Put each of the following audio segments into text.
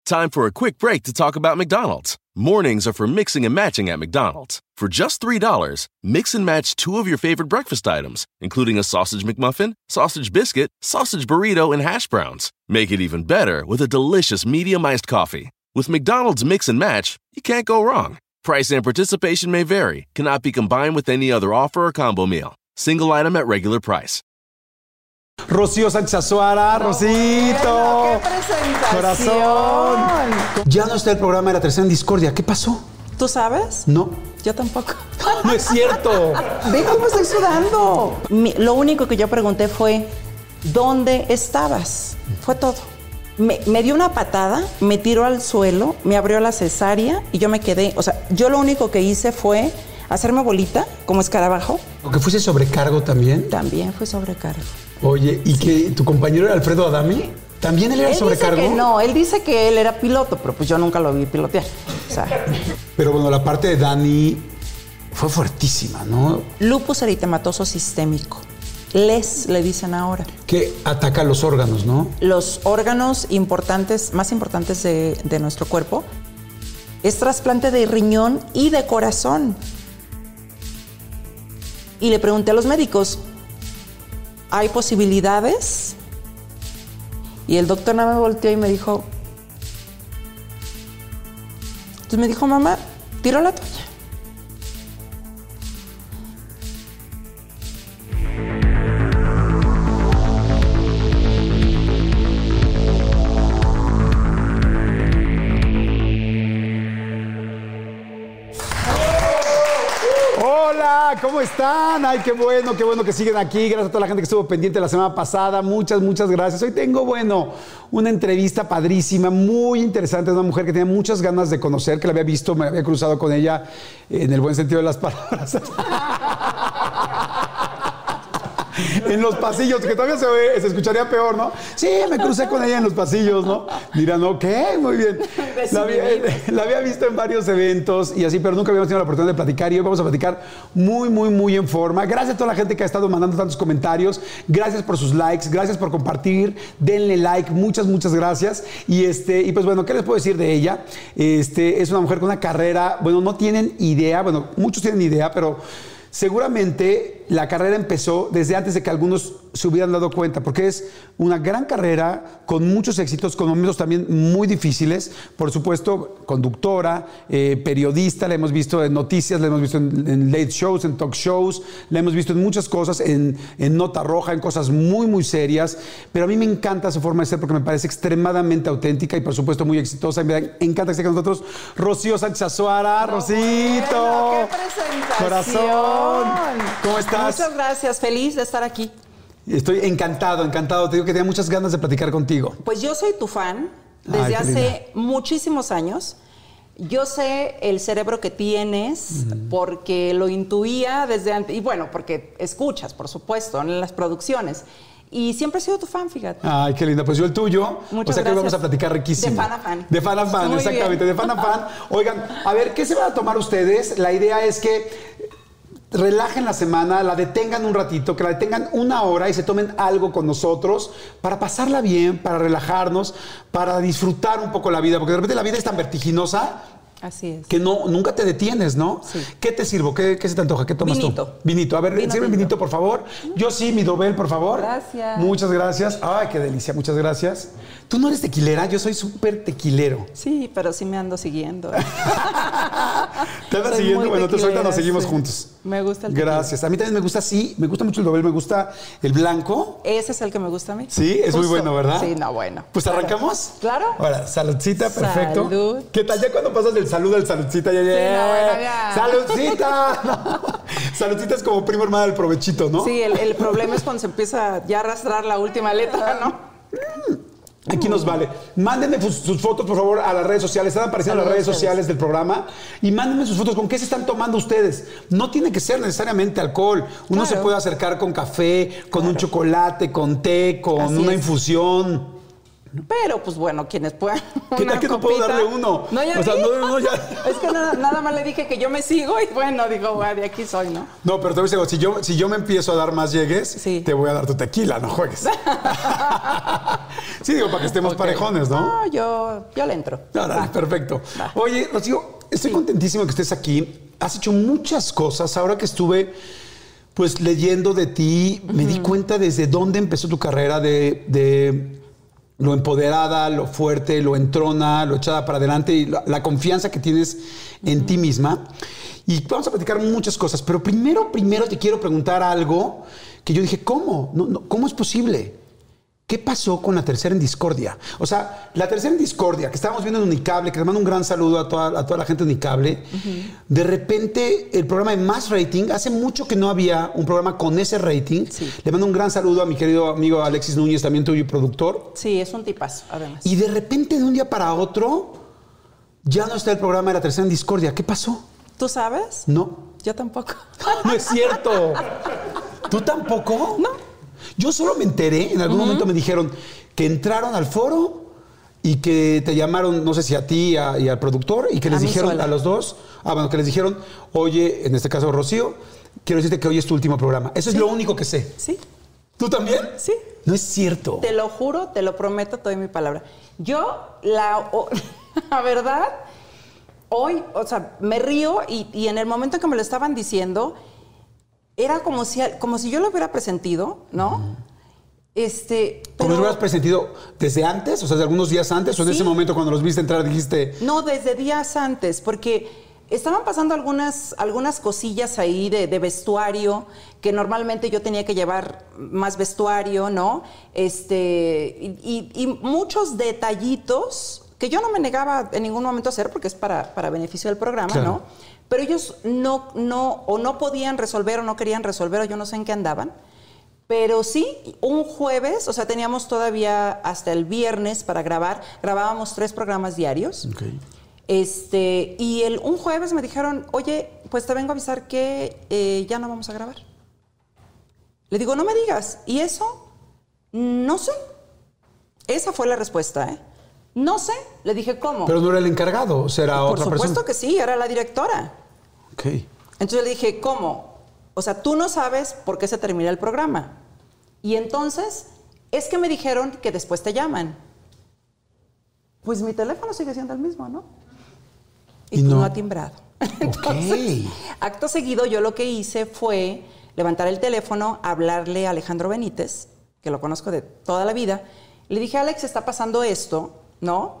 Time for a quick break to talk about McDonald's. Mornings are for mixing and matching at McDonald's. For just $3, mix and match 2 of your favorite breakfast items, including a sausage McMuffin, sausage biscuit, sausage burrito, and hash browns. Make it even better with a delicious medium iced coffee. With McDonald's Mix and Match, you can't go wrong. Price and participation may vary. Cannot be combined with any other offer or combo meal. Single item at regular price. Rocío Sánchez Azuara, Rosito. Bueno, ¡qué presentación! Corazón. Ya no está el programa de La Tercera en Discordia. ¿Qué pasó? ¿Tú sabes? No. Yo tampoco. No es cierto. Ve cómo estoy sudando. Lo único que yo pregunté fue, ¿dónde estabas? Fue todo. Me dio una patada, me tiró al suelo, me abrió la cesárea y yo me quedé. O sea, yo lo único que hice fue hacerme bolita, como escarabajo. ¿O que fuiste sobrecargo también? También fue sobrecargo. Oye, ¿y que tu compañero era Alfredo Adami? ¿También él era sobrecargo? Dice que no, él dice que él era piloto, pero pues yo nunca lo vi pilotear. O sea, pero bueno, la parte de Dani fue fuertísima, ¿no? lupus eritematoso sistémico. LES le dicen ahora. Que ataca los órganos, ¿no? Los órganos importantes, más importantes de nuestro cuerpo, es trasplante de riñón y de corazón. Y le pregunté a los médicos, ¿hay posibilidades? Y el doctor nada me volteó y me dijo... Entonces me dijo, mamá, tiro la toalla. Hola, ¿cómo están? Ay, qué bueno que siguen aquí. Gracias a toda la gente que estuvo pendiente la semana pasada. Muchas gracias. Hoy tengo, una entrevista padrísima, muy interesante. Una mujer que tenía muchas ganas de conocer, que la había visto, me había cruzado con ella en el buen sentido de las palabras. En los pasillos, que todavía se escucharía peor, ¿no? Sí, me crucé con ella en los pasillos, ¿no? Dirán, ok, muy bien. La había visto en varios eventos y así, pero nunca habíamos tenido la oportunidad de platicar y hoy vamos a platicar muy en forma. Gracias a toda la gente que ha estado mandando tantos comentarios. Gracias por sus likes, gracias por compartir. Denle like, muchas gracias. Y pues bueno, ¿qué les puedo decir de ella? Es una mujer con una carrera, no tienen idea, muchos tienen idea, pero seguramente la carrera empezó desde antes de que algunos se hubieran dado cuenta, porque es una gran carrera con muchos éxitos, con momentos también muy difíciles. Por supuesto, conductora, periodista, la hemos visto en noticias, la hemos visto en late shows, en talk shows, la hemos visto en muchas cosas, en nota roja, en cosas muy serias. Pero a mí me encanta su forma de ser porque me parece extremadamente auténtica y por supuesto muy exitosa. Y me encanta que esté con nosotros Rocío Sánchez Azuara. Rosito. Bueno, ¡qué presentación! Corazón. ¿Cómo estás? Muchas gracias, feliz de estar aquí. Estoy encantado. Te digo que tenía muchas ganas de platicar contigo. Pues yo soy tu fan desde hace muchísimos años. Yo sé el cerebro que tienes porque lo intuía desde antes. Y porque escuchas, por supuesto, en las producciones. Y siempre he sido tu fan, fíjate. Ay, qué linda. Pues yo el tuyo. Muchas que gracias. hoy vamos a platicar riquísimo. De fan a fan. De fan a fan, muy exactamente. Bien. De fan a fan. Oigan, a ver, ¿qué se van a tomar ustedes? La idea es que relajen la semana, la detengan un ratito, que la detengan una hora y se tomen algo con nosotros para pasarla bien, para relajarnos, para disfrutar un poco la vida, porque de repente la vida es tan vertiginosa. Así es. Que nunca te detienes, ¿no? Sí. ¿Qué te sirvo? ¿Qué se te antoja? ¿Qué tomas Vinito. tú? Vinito. A ver, sirve vinito, por favor. Yo sí, mi Dobel, por favor. Gracias. Muchas gracias. Ay, qué delicia. Muchas gracias. Tú no eres tequilera, yo soy súper tequilero. Sí, pero sí me ando siguiendo. ¿Te andas siguiendo? Bueno, entonces ahorita nos seguimos juntos. Me gusta el tequila. Gracias. A mí también me gusta, sí. Me gusta mucho el Dobel, me gusta el blanco. Ese es el que me gusta a mí. Sí, es muy bueno, ¿verdad? Sí, bueno. Pues arrancamos. Claro. Ahora, saludcita, perfecto. Salud. ¿Qué tal? Ya cuando pasas del saludo al saludcita, ya. Ya. ¡Saludcita! No. Saludcita es como primo hermana del provechito, ¿no? Sí, el problema es cuando se empieza ya a arrastrar la última letra, ¿no? Aquí nos vale. Mándenme sus fotos, por favor, a las redes sociales. Están apareciendo en las redes sociales del programa. Y mándenme sus fotos. ¿Con qué se están tomando ustedes? No tiene que ser necesariamente alcohol. Uno se puede acercar con café, con un chocolate, con té, con una infusión. Pero, pues bueno, quienes puedan. ¿Qué tal que no puedo darle uno? No, ya o sea, vi. no, ya. Es que nada más le dije que yo me sigo y bueno, digo, bueno, de aquí soy, ¿no? No, pero te voy a decir, si yo me empiezo a dar más llegues, Sí. te voy a dar tu tequila, no juegues. Sí, digo, para que estemos parejones, ¿no? No, yo le entro. Órale, perfecto. Va. Oye, Rocío, estoy contentísimo que estés aquí. Has hecho muchas cosas. Ahora que estuve, pues, leyendo de ti, me di cuenta desde dónde empezó tu carrera de lo empoderada, lo fuerte, lo entrona, lo echada para adelante y la confianza que tienes en ti misma. Y vamos a platicar muchas cosas, pero primero te quiero preguntar algo que yo dije, ¿cómo? ¿Cómo es posible? ¿Qué pasó con La Tercera en Discordia? O sea, La Tercera en Discordia, que estábamos viendo en Unicable, que les mando un gran saludo a toda la gente de Unicable. De repente, el programa de más rating, hace mucho que no había un programa con ese rating. Sí. Le mando un gran saludo a mi querido amigo Alexis Núñez, también tuyo productor. Sí, es un tipazo, además. Y de repente, de un día para otro, ya no está el programa de La Tercera en Discordia. ¿Qué pasó? ¿Tú sabes? No. Yo tampoco. No es cierto. ¿Tú tampoco? No. Yo solo me enteré, en algún momento me dijeron que entraron al foro y que te llamaron, no sé si a ti y al productor, y que les mí dijeron sola. a los dos, que les dijeron, oye, en este caso Rocío, quiero decirte que hoy es tu último programa. Eso es lo único que sé. Sí. ¿Tú también? Sí. No es cierto. Te lo juro, te lo prometo, te doy mi palabra. Yo, la verdad, hoy, o sea, me río y en el momento en que me lo estaban diciendo, era como si yo lo hubiera presentido, ¿no? ¿Cómo lo hubieras presentido desde antes? O sea, de algunos días antes, o en Sí. ese momento cuando los viste entrar dijiste... No, desde días antes, porque estaban pasando algunas cosillas ahí de vestuario, que normalmente yo tenía que llevar más vestuario, ¿no? Y muchos detallitos que yo no me negaba en ningún momento a hacer porque es para beneficio del programa, Claro. ¿no? Pero ellos no podían resolver o no querían resolver o yo no sé en qué andaban. Pero sí, un jueves, o sea, teníamos todavía hasta el viernes para grabar. Grabábamos 3 programas diarios. Okay. Y un jueves me dijeron, oye, pues te vengo a avisar que ya no vamos a grabar. Le digo, no me digas. ¿Y eso? No sé. Esa fue la respuesta, ¿eh? No sé. Le dije, ¿cómo? Pero no era el encargado, o sea, era otra persona. Por supuesto que sí, era la directora. Ok. Entonces le dije, ¿cómo? O sea, tú no sabes por qué se termina el programa. Y entonces, es que me dijeron que después te llaman. Pues mi teléfono sigue siendo el mismo, ¿no? Y no ha timbrado. Entonces, acto seguido, yo lo que hice fue levantar el teléfono, hablarle a Alejandro Benítez, que lo conozco de toda la vida. Le dije, Alex, está pasando esto, ¿no?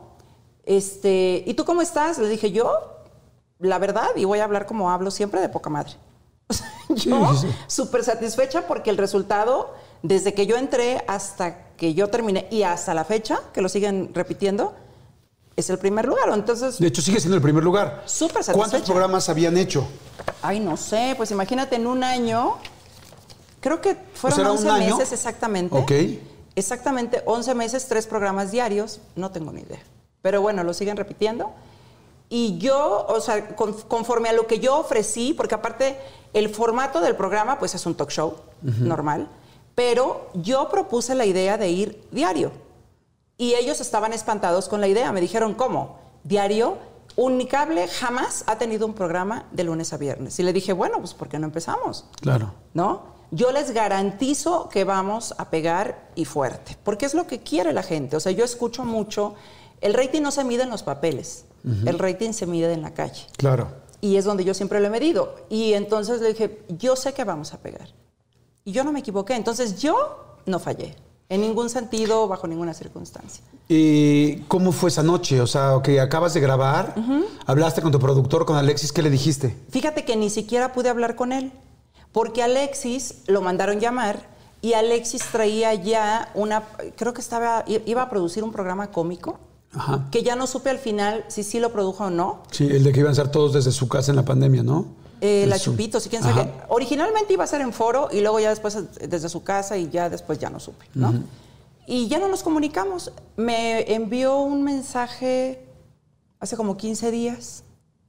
¿Y tú cómo estás? Le dije, yo, la verdad, y voy a hablar como hablo siempre, de poca madre. O sea, yo súper satisfecha porque el resultado, desde que yo entré hasta que yo terminé y hasta la fecha, que lo siguen repitiendo, es el primer lugar. Entonces, de hecho, sigue siendo el primer lugar. Súper satisfecha. ¿Cuántos programas habían hecho? Ay, no sé, pues imagínate en un año, creo que fueron ¿era 11 un año? meses exactamente. Ok. Exactamente, 11 meses, 3 programas diarios, no tengo ni idea. Pero bueno, lo siguen repitiendo. Y yo, o sea, conforme a lo que yo ofrecí, porque aparte el formato del programa pues es un talk show normal, pero yo propuse la idea de ir diario. Y ellos estaban espantados con la idea. Me dijeron, ¿cómo? ¿Diario? Unicable jamás ha tenido un programa de lunes a viernes. Y le dije, bueno, pues ¿por qué no empezamos? Claro. ¿No? Yo les garantizo que vamos a pegar y fuerte, porque es lo que quiere la gente. O sea, yo escucho mucho, el rating no se mide en los papeles, el rating se mide en la calle. Claro. Y es donde yo siempre lo he medido. Y entonces le dije, yo sé que vamos a pegar. Y yo no me equivoqué. Entonces yo no fallé, en ningún sentido, bajo ninguna circunstancia. ¿Y cómo fue esa noche? O sea, que acabas de grabar, hablaste con tu productor, con Alexis, ¿qué le dijiste? Fíjate que ni siquiera pude hablar con él. Porque Alexis lo mandaron llamar y Alexis traía ya creo que iba a producir un programa cómico, que ya no supe al final si sí lo produjo o no. Sí, el de que iban a ser todos desde su casa en la pandemia, ¿no? La Chupitos y quién sabe qué. Originalmente iba a ser en foro y luego ya después desde su casa y ya después ya no supe, ¿no? Y ya no nos comunicamos. Me envió un mensaje hace como 15 días.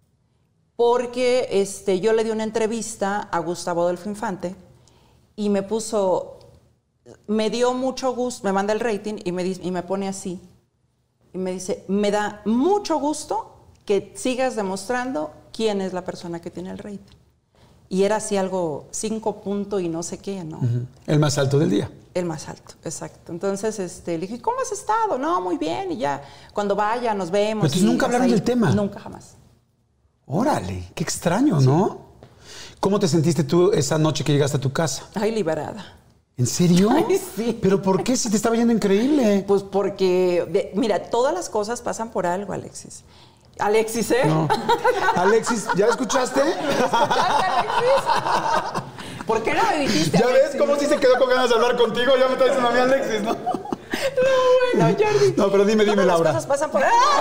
Porque yo le di una entrevista a Gustavo Adolfo Infante y me dio mucho gusto, me manda el rating y me pone así, Y me dice, me da mucho gusto que sigas demostrando quién es la persona que tiene el rating. Y era así algo 5 puntos y no sé qué, ¿no? El más alto del día. El más alto, exacto. Entonces le dije, ¿cómo has estado? No, muy bien. Y ya, cuando vaya, nos vemos. Pero entonces nunca hablaron del tema. Nunca, jamás. Órale, qué extraño, ¿no? ¿Cómo te sentiste tú esa noche que llegaste a tu casa? Ay, liberada. ¿En serio? Ay, sí. ¿Pero por qué si te estaba yendo increíble? Pues porque, mira, todas las cosas pasan por algo, Alexis. Alexis, ¿eh? No. Alexis, ¿ya escuchaste? Alexis. ¿Por qué no me dijiste, ¿Ya Alexis? ves cómo sí se quedó con ganas de hablar contigo? Ya me está diciendo a mí Alexis, ¿no? No, bueno, Jordi. No, pero dime, todas Laura. Las cosas pasan por...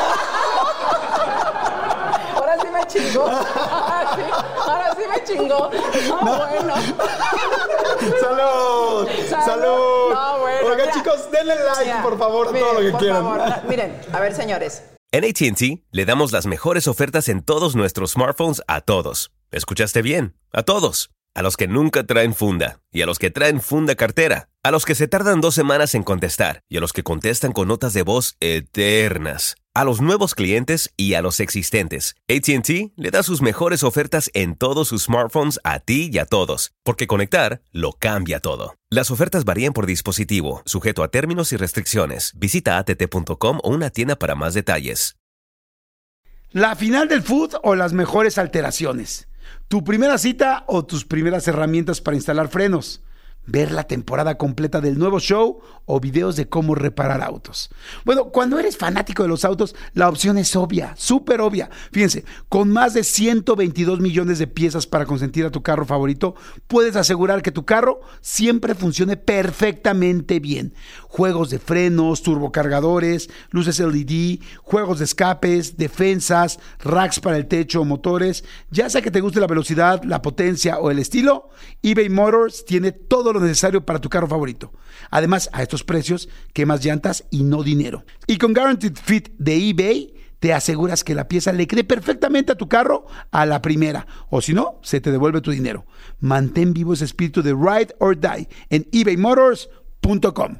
Ahora sí me chingó. Ahora sí me chingó. No, bueno. ¡Salud! ¡Salud! No, bueno. Oiga, mira, chicos, denle like, mira, por favor, a miren, todo lo que por quieran. favor. Miren, a ver, señores. En AT&T le damos las mejores ofertas en todos nuestros smartphones a todos. ¿Escuchaste bien? A todos. A los que nunca traen funda y a los que traen funda cartera. A los que se tardan 2 semanas en contestar y a los que contestan con notas de voz eternas. A los nuevos clientes y a los existentes. AT&T le da sus mejores ofertas en todos sus smartphones a ti y a todos. Porque conectar lo cambia todo. Las ofertas varían por dispositivo, sujeto a términos y restricciones. Visita att.com o una tienda para más detalles. ¿La final del food o las mejores alteraciones? ¿Tu primera cita o tus primeras herramientas para instalar frenos? ¿Ver la temporada completa del nuevo show o videos de cómo reparar autos? Bueno, cuando eres fanático de los autos, la opción es obvia, súper obvia. Fíjense, con más de 122 millones de piezas para consentir a tu carro favorito, puedes asegurar que tu carro siempre funcione perfectamente bien. Juegos de frenos, turbocargadores, luces LED, juegos de escapes, defensas, racks para el techo o motores. Ya sea que te guste la velocidad, la potencia o el estilo, eBay Motors tiene todo lo necesario para tu carro favorito. Además, a estos precios, quemas llantas y no dinero. Y con Guaranteed Fit de eBay, te aseguras que la pieza le quede perfectamente a tu carro a la primera. O si no, se te devuelve tu dinero. Mantén vivo ese espíritu de Ride or Die en ebaymotors.com.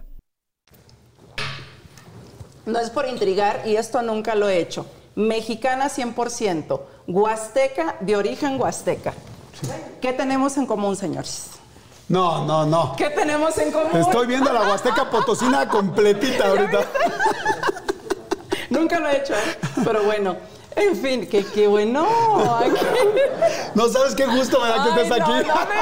No es por intrigar y esto nunca lo he hecho. Mexicana 100%. Huasteca, de origen huasteca. ¿Qué tenemos en común, señores? No. ¿Qué tenemos en común? Estoy viendo la Huasteca Potosina completita ahorita. Nunca lo he hecho, pero bueno. En fin, qué bueno. No sabes qué gusto me da que estés aquí.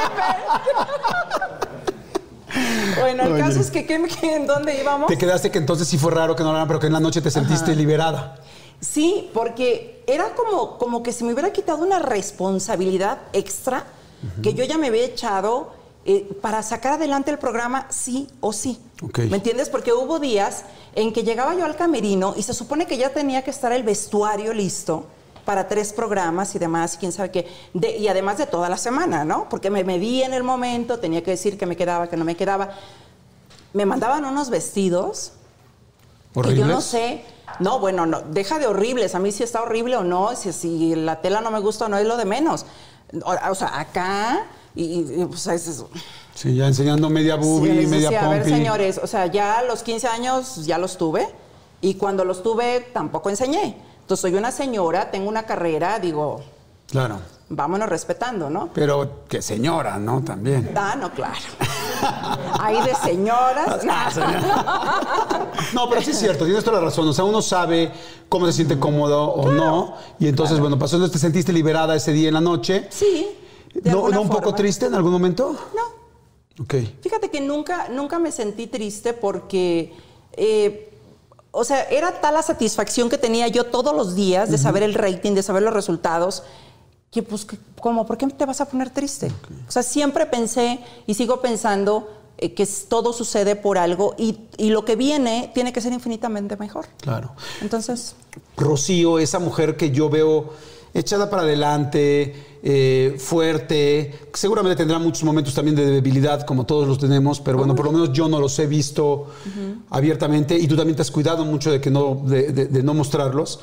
Bueno, el Oye. caso es que ¿en dónde íbamos? Te quedaste que entonces sí fue raro que no hablaran, pero que en la noche te sentiste liberada. Sí, porque era como que se me hubiera quitado una responsabilidad extra que yo ya me había echado para sacar adelante el programa sí o sí. Okay. ¿Me entiendes? Porque hubo días en que llegaba yo al camerino y se supone que ya tenía que estar el vestuario listo para 3 programas y demás, quién sabe qué, y además de toda la semana, ¿no? Porque me medí en el momento, tenía que decir que me quedaba, que no me quedaba. Me mandaban unos vestidos ¿Horribles? que yo no sé. No, bueno, no, deja de horribles. A mí si está horrible o no, si la tela no me gusta o no, es lo de menos. O sea, acá y pues es eso. Sí, ya enseñando media boobie, Sí, media a ver, pompi. señores, o sea, ya a los 15 años ya los tuve y cuando los tuve tampoco enseñé. Entonces soy una señora, tengo una carrera, digo, Claro. vámonos respetando, ¿no? Pero que señora, ¿no? También. Ah, no, claro. Hay de señoras. No, pero sí es cierto, tienes toda la razón. O sea, uno sabe cómo se siente cómodo o no. Y entonces, bueno, pasó, ¿te sentiste liberada ese día en la noche? Sí. de ¿No alguna un poco forma. triste en algún momento? No. Ok. Fíjate que nunca me sentí triste porque, o sea, era tal la satisfacción que tenía yo todos los días de saber el rating, de saber los resultados, que pues, ¿cómo? ¿Por qué te vas a poner triste? Okay. O sea, siempre pensé y sigo pensando que todo sucede por algo y lo que viene tiene que ser infinitamente mejor. Claro. Entonces... Rocío, esa mujer que yo veo echada para adelante, fuerte, seguramente tendrá muchos momentos también de debilidad, como todos los tenemos, pero bueno, por lo menos yo no los he visto abiertamente y tú también te has cuidado mucho de que de no mostrarlos.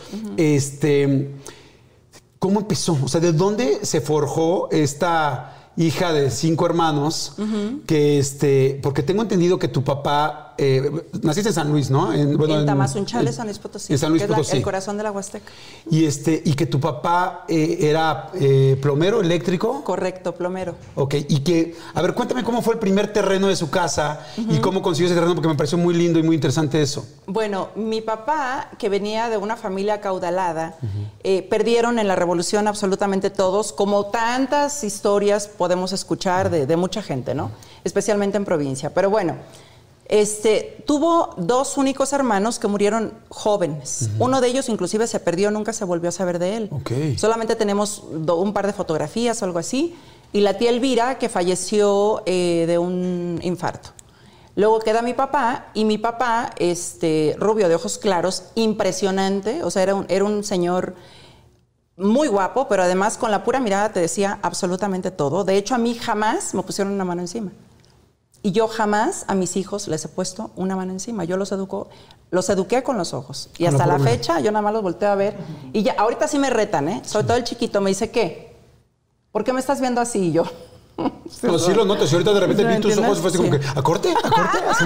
¿Cómo empezó? O sea, ¿de dónde se forjó esta hija de 5 hermanos? Que porque tengo entendido que tu papá naciste en San Luis, ¿no? En Tamazunchale, San Luis Potosí. En San Luis que Potosí. Es el corazón de la Huasteca. Y que tu papá era plomero, eléctrico. Correcto, plomero. Ok, y que, a ver, cuéntame cómo fue el primer terreno de su casa y cómo consiguió ese terreno, porque me pareció muy lindo y muy interesante eso. Bueno, mi papá, que venía de una familia acaudalada, perdieron en la revolución absolutamente todos, como tantas historias podemos escuchar de mucha gente, ¿no? Especialmente en provincia. Pero bueno, tuvo 2 únicos hermanos que murieron jóvenes. Uno de ellos inclusive se perdió, nunca se volvió a saber de él. Okay. Solamente tenemos un par de fotografías o algo así. Y la tía Elvira, que falleció de un infarto. Luego queda mi papá, y mi papá, rubio de ojos claros, impresionante, o sea, era un señor muy guapo, pero además con la pura mirada te decía absolutamente todo. De hecho, a mí jamás me pusieron una mano encima. Y yo jamás a mis hijos les he puesto una mano encima. Yo los eduqué con los ojos. Y hasta la fecha yo nada más los volteo a ver. Y ya, ahorita sí me retan, ¿eh? Sobre todo el chiquito me dice, ¿qué? ¿Por qué me estás viendo así? Y yo... No, sí lo noto. Si ahorita de repente vi tus ojos y fue así como que, ¿a corte? Así.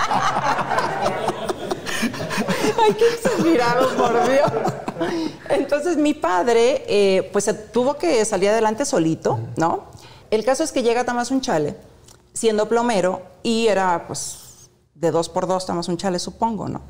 Ay, qué exagerado, por Dios. Entonces mi padre, pues tuvo que salir adelante solito, ¿no? El caso es que llega a Tamazunchale siendo plomero y era, pues, de 2x2 Tamazunchale, supongo, ¿no?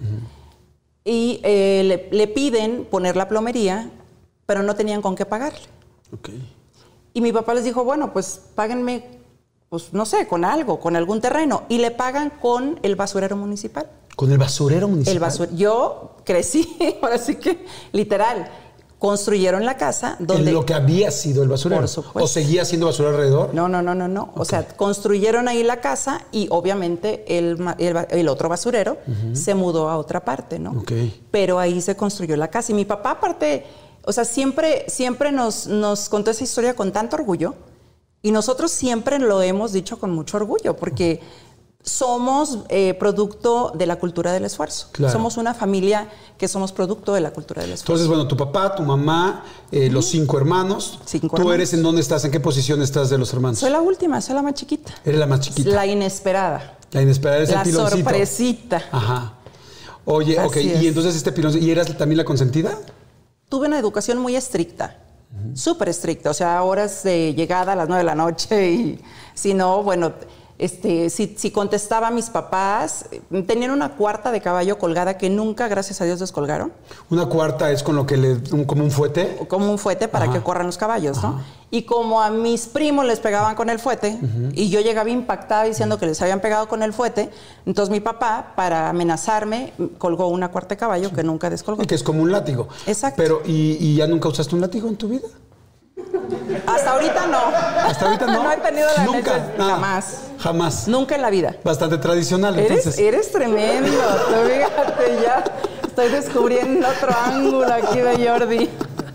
Y le piden poner la plomería, pero no tenían con qué pagarle. Okay. Y mi papá les dijo, bueno, pues páguenme, pues no sé, con algo, con algún terreno. Y le pagan con el basurero municipal. ¿Con el basurero municipal? Yo crecí, ahora sí que, literal, construyeron la casa donde... ¿En lo que había sido el basurero? Por supuesto. ¿O seguía siendo basurero alrededor? No. Okay. O sea, construyeron ahí la casa y obviamente el otro basurero se mudó a otra parte, ¿no? Okay. Pero ahí se construyó la casa. Y mi papá, aparte... O sea, siempre nos contó esa historia con tanto orgullo, y nosotros siempre lo hemos dicho con mucho orgullo, porque somos producto de la cultura del esfuerzo. Claro. Somos una familia que somos producto de la cultura del esfuerzo. Entonces, bueno, tu papá, tu mamá, los 5 hermanos. ¿Tú eres en dónde estás? ¿En qué posición estás de los hermanos? Soy la última, soy la más chiquita. Eres la más chiquita. La inesperada. La inesperada es el piloncito. La sorpresita. Ajá. Oye, Así ok, es. y entonces piloncito, ¿y eras también la consentida? Tuve una educación muy estricta, súper estricta. O sea, horas de llegada a las 9 de la noche y si no, bueno, si contestaba a mis papás, tenían una cuarta de caballo colgada que nunca, gracias a Dios, descolgaron. Una cuarta es con lo que como un fuete. Como un fuete para que corran los caballos, ¿no? Y como a mis primos les pegaban con el fuete, y yo llegaba impactada diciendo que les habían pegado con el fuete, entonces mi papá, para amenazarme, colgó una cuarta de caballo que nunca descolgó. Y que es como un látigo. Exacto. Pero, ¿y ya nunca usaste un látigo en tu vida? Hasta ahorita no. ¿Hasta ahorita no? No he tenido la nunca. necesidad. Jamás. Jamás. Nunca en la vida. Bastante tradicional, entonces. Eres tremendo. Tú, fíjate, ya estoy descubriendo otro ángulo aquí de Jordi.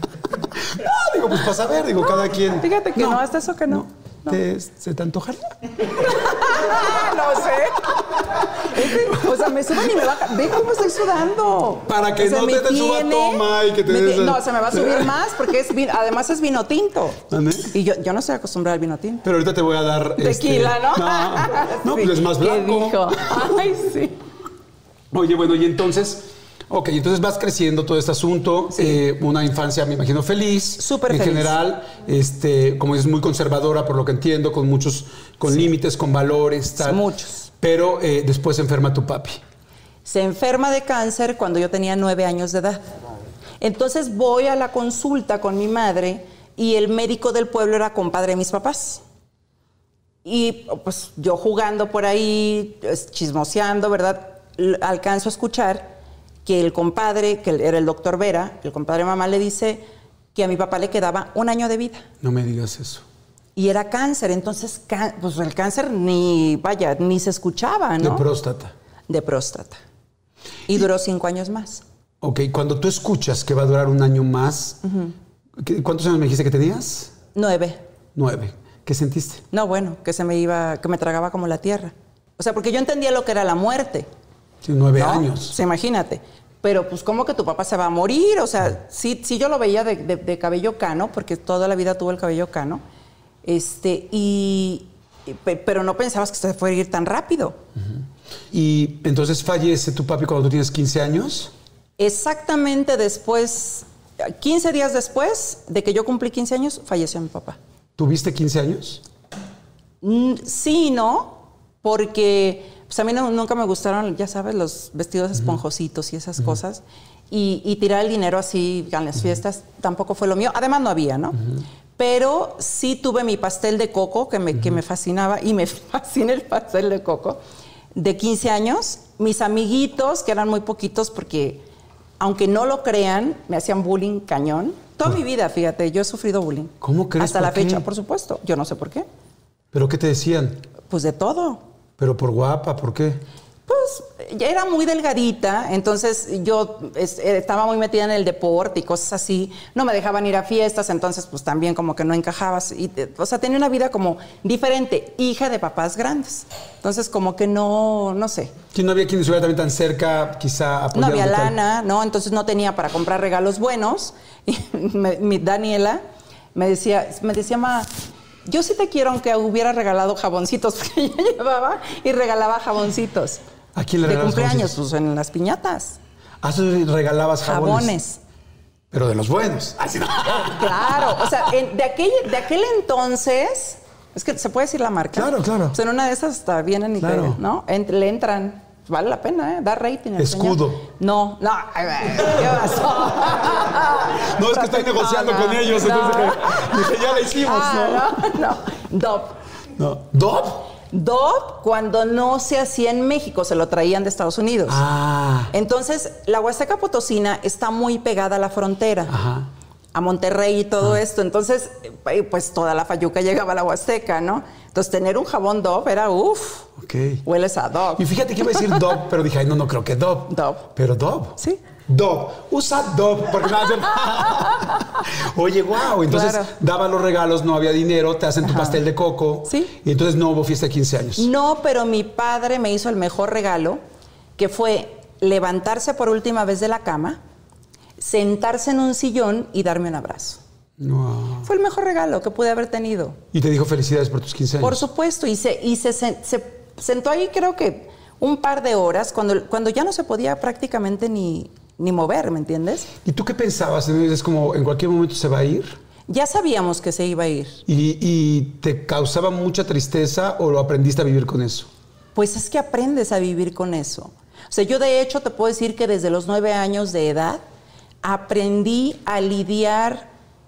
No, digo, pues para saber, cada quien. Fíjate que no, hasta eso que no. ¿Se te antojaría? No sé. O sea, me suben y me bajan. Ve cómo estoy sudando. Para que no te suba toma y que te des... No, se me va a subir más porque además es vino tinto. ¿Dónde? Y yo no estoy acostumbrada al vino tinto. Pero ahorita te voy a dar... Tequila, ¿no? No, pues es más blanco. ¿Qué dijo? Ay, sí. Oye, bueno, y entonces... Ok, entonces vas creciendo todo este asunto, una infancia, me imagino, feliz. Súper feliz. En general, como dices, muy conservadora, por lo que entiendo, con límites, con valores, tal. Muchos. Pero después se enferma tu papi. Se enferma de cáncer cuando yo tenía 9 años de edad. Entonces voy a la consulta con mi madre y el médico del pueblo era compadre de mis papás. Y pues yo jugando por ahí, chismoseando, ¿verdad? Alcanzo a escuchar que el compadre, que era el doctor Vera, el compadre mamá, le dice que a mi papá le quedaba 1 año de vida. No me digas eso. Y era cáncer, entonces pues el cáncer ni se escuchaba, ¿no? De próstata. De próstata. Y duró 5 años más. Ok, cuando tú escuchas que va a durar 1 año más, ¿cuántos años me dijiste que tenías? 9. 9. ¿Qué sentiste? No, bueno, que me tragaba como la tierra. O sea, porque yo entendía lo que era la muerte. Sí, 9 ¿no? años. O sea, imagínate. Pero pues, ¿cómo que tu papá se va a morir? O sea, sí yo lo veía de cabello cano, porque toda la vida tuvo el cabello cano. Pero no pensabas que se fuera a ir tan rápido. Y entonces fallece tu papi cuando tú tienes 15 años. Exactamente después, 15 días después de que yo cumplí 15 años, falleció mi papá. ¿Tuviste 15 años? Sí y no, porque pues a mí nunca me gustaron, ya sabes, los vestidos esponjositos y esas cosas. Y tirar el dinero así en las fiestas tampoco fue lo mío. Además no había, ¿no? Pero sí tuve mi pastel de coco que me fascinaba, y me fascina el pastel de coco, de 15 años. Mis amiguitos, que eran muy poquitos porque, aunque no lo crean, me hacían bullying cañón. Toda mi vida, fíjate, yo he sufrido bullying. ¿Cómo crees? Hasta la qué? fecha, por supuesto. Yo no sé por qué. ¿Pero qué te decían? Pues de todo. ¿Pero por guapa? ¿Por qué? Pues ya era muy delgadita, entonces yo estaba muy metida en el deporte y cosas así. No me dejaban ir a fiestas, entonces pues también como que no encajabas. O sea, tenía una vida como diferente, hija de papás grandes. Entonces como que no sé. ¿Que no había quien estuviera también tan cerca, quizá apoyando? No había lana, ¿no? Entonces no tenía para comprar regalos buenos. Y mi Daniela me decía, ma, yo sí te quiero aunque hubiera regalado jaboncitos, porque yo llevaba y regalaba jaboncitos. ¿A quién le de regalabas cumpleaños? jaboncitos? Pues en las piñatas. Ah, ¿tú regalabas jabones? Jabones. Pero de los buenos. Claro, o sea, de aquel entonces, es que se puede decir la marca. Claro, claro. Pues en una de esas hasta vienen y claro. ¿no? Le entran. Vale la pena, ¿eh? Da rating. Escudo. Señor. No. ¿Qué pasó? No, es que estoy negociando con ellos. Entonces dije, ya la hicimos, No. Dove. No. ¿Dove? Dove, cuando no se hacía en México, se lo traían de Estados Unidos. Ah. Entonces, la Huasteca Potosina está muy pegada a la frontera. Ajá. A Monterrey y todo esto. Entonces, pues toda la fayuca llegaba a la Huasteca, ¿no? Entonces, tener un jabón Dove era uff. Ok. Hueles a Dove. Y fíjate que iba a decir Dove, pero dije, ay, no creo que Dove. Dove. Pero Dove. Sí. Dove. Usa Dove. Porque Oye, wow. Entonces, Claro. daba los regalos, no había dinero, te hacen tu pastel de coco. Sí. Y entonces no hubo fiesta de 15 años. No, pero mi padre me hizo el mejor regalo, que fue levantarse por última vez de la cama, sentarse en un sillón y darme un abrazo. Wow. Fue el mejor regalo que pude haber tenido. Y te dijo felicidades por tus 15 años. Por supuesto, y se sentó ahí creo que un par de horas, cuando ya no se podía prácticamente ni mover, ¿me entiendes? ¿Y tú qué pensabas? Es como, ¿en cualquier momento se va a ir? Ya sabíamos que se iba a ir. ¿Y te causaba mucha tristeza o lo aprendiste a vivir con eso? Pues es que aprendes a vivir con eso. O sea, yo de hecho te puedo decir que desde los 9 años de edad aprendí a lidiar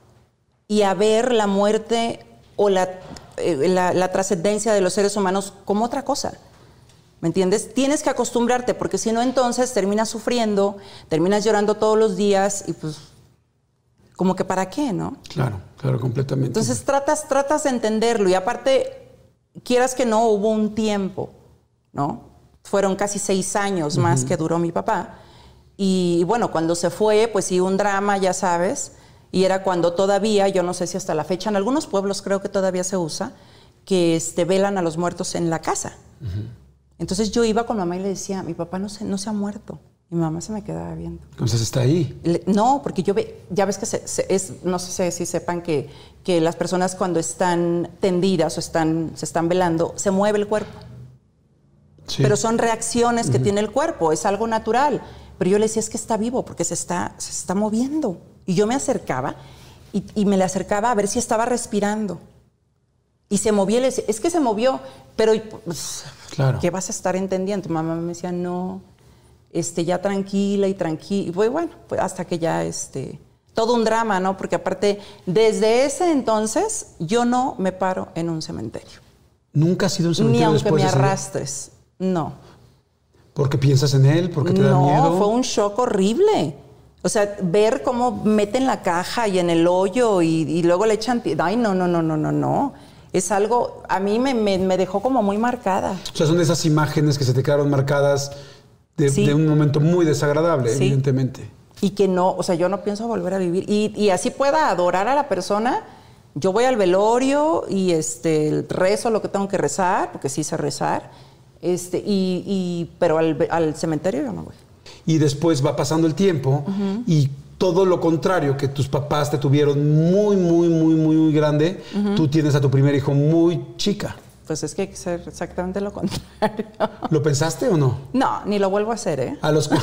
y a ver la muerte o la trascendencia de los seres humanos como otra cosa. ¿Me entiendes? Tienes que acostumbrarte, porque si no, entonces terminas sufriendo, terminas llorando todos los días y pues, como que ¿para qué, no? Claro, completamente. Entonces tratas de entenderlo y aparte, quieras que no, hubo un tiempo, ¿no? Fueron casi 6 años más que duró mi papá. Y bueno, cuando se fue, pues sí, un drama, ya sabes. Y era cuando todavía, yo no sé si hasta la fecha, en algunos pueblos creo que todavía se usa, que velan a los muertos en la casa. Entonces yo iba con mamá y le decía, mi papá no se ha muerto. Y mi mamá se me quedaba viendo. Entonces está ahí. No, porque ya ves que no sé si sepan que las personas cuando están tendidas o se están velando, se mueve el cuerpo. Sí. Pero son reacciones que tiene el cuerpo, es algo natural. Pero yo le decía, es que está vivo porque se está moviendo. Y yo me acercaba y me le acercaba a ver si estaba respirando. Y se movía, le decía, es que se movió, pero pues, claro. ¿Qué vas a estar entendiendo? Tu mamá me decía, no, ya tranquila. Y pues bueno, pues hasta que ya, todo un drama, ¿no? Porque aparte, desde ese entonces, yo no me paro en un cementerio. ¿Nunca has ido a un cementerio? Ni aunque después me de arrastres, no. ¿Porque piensas en él? ¿Porque te da miedo? No, fue un shock horrible. O sea, ver cómo meten la caja y en el hoyo y luego le echan... Ay, no. Es algo... A mí me dejó como muy marcada. O sea, son de esas imágenes que se te quedaron marcadas de un momento muy desagradable, sí. Evidentemente. Y que no... O sea, yo no pienso volver a vivir. Y así pueda adorar a la persona. Yo voy al velorio y rezo lo que tengo que rezar, porque sí sé rezar. Pero al cementerio yo no voy. Y después va pasando el tiempo y todo lo contrario, que tus papás te tuvieron muy, muy, muy, muy, muy grande, tú tienes a tu primer hijo muy chica. Pues es que hay que hacer exactamente lo contrario. ¿Lo pensaste o no? No, ni lo vuelvo a hacer, ¿eh? ¿A los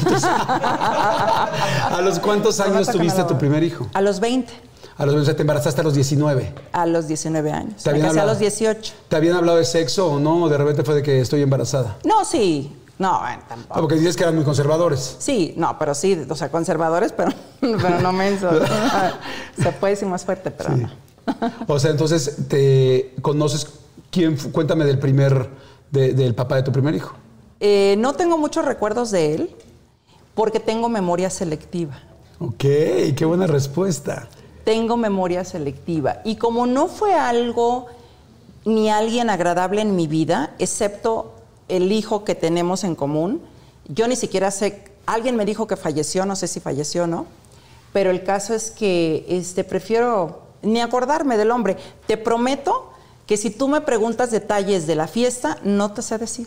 cuántos años tuviste a tu primer hijo? A los 20. A los 20, te embarazaste a los 19. A los 19 años. ¿Te Me casé a los hablado- 18. ¿Te habían hablado de sexo o no? ¿O de repente fue de que estoy embarazada? No, sí. No, tampoco. Ah, porque dices que eran muy conservadores. Sí, no, pero sí, o sea, conservadores, pero no mensos. Se puede decir más fuerte, pero Sí. no. O sea, entonces, ¿te conoces cuéntame del papá de tu primer hijo? No tengo muchos recuerdos de él porque tengo memoria selectiva. Ok, qué buena respuesta. Tengo memoria selectiva. Y como no fue algo ni alguien agradable en mi vida, excepto el hijo que tenemos en común, yo ni siquiera sé, alguien me dijo que falleció, no sé si falleció o no, pero el caso es que prefiero ni acordarme del hombre. Te prometo que si tú me preguntas detalles de la fiesta, no te sé decir.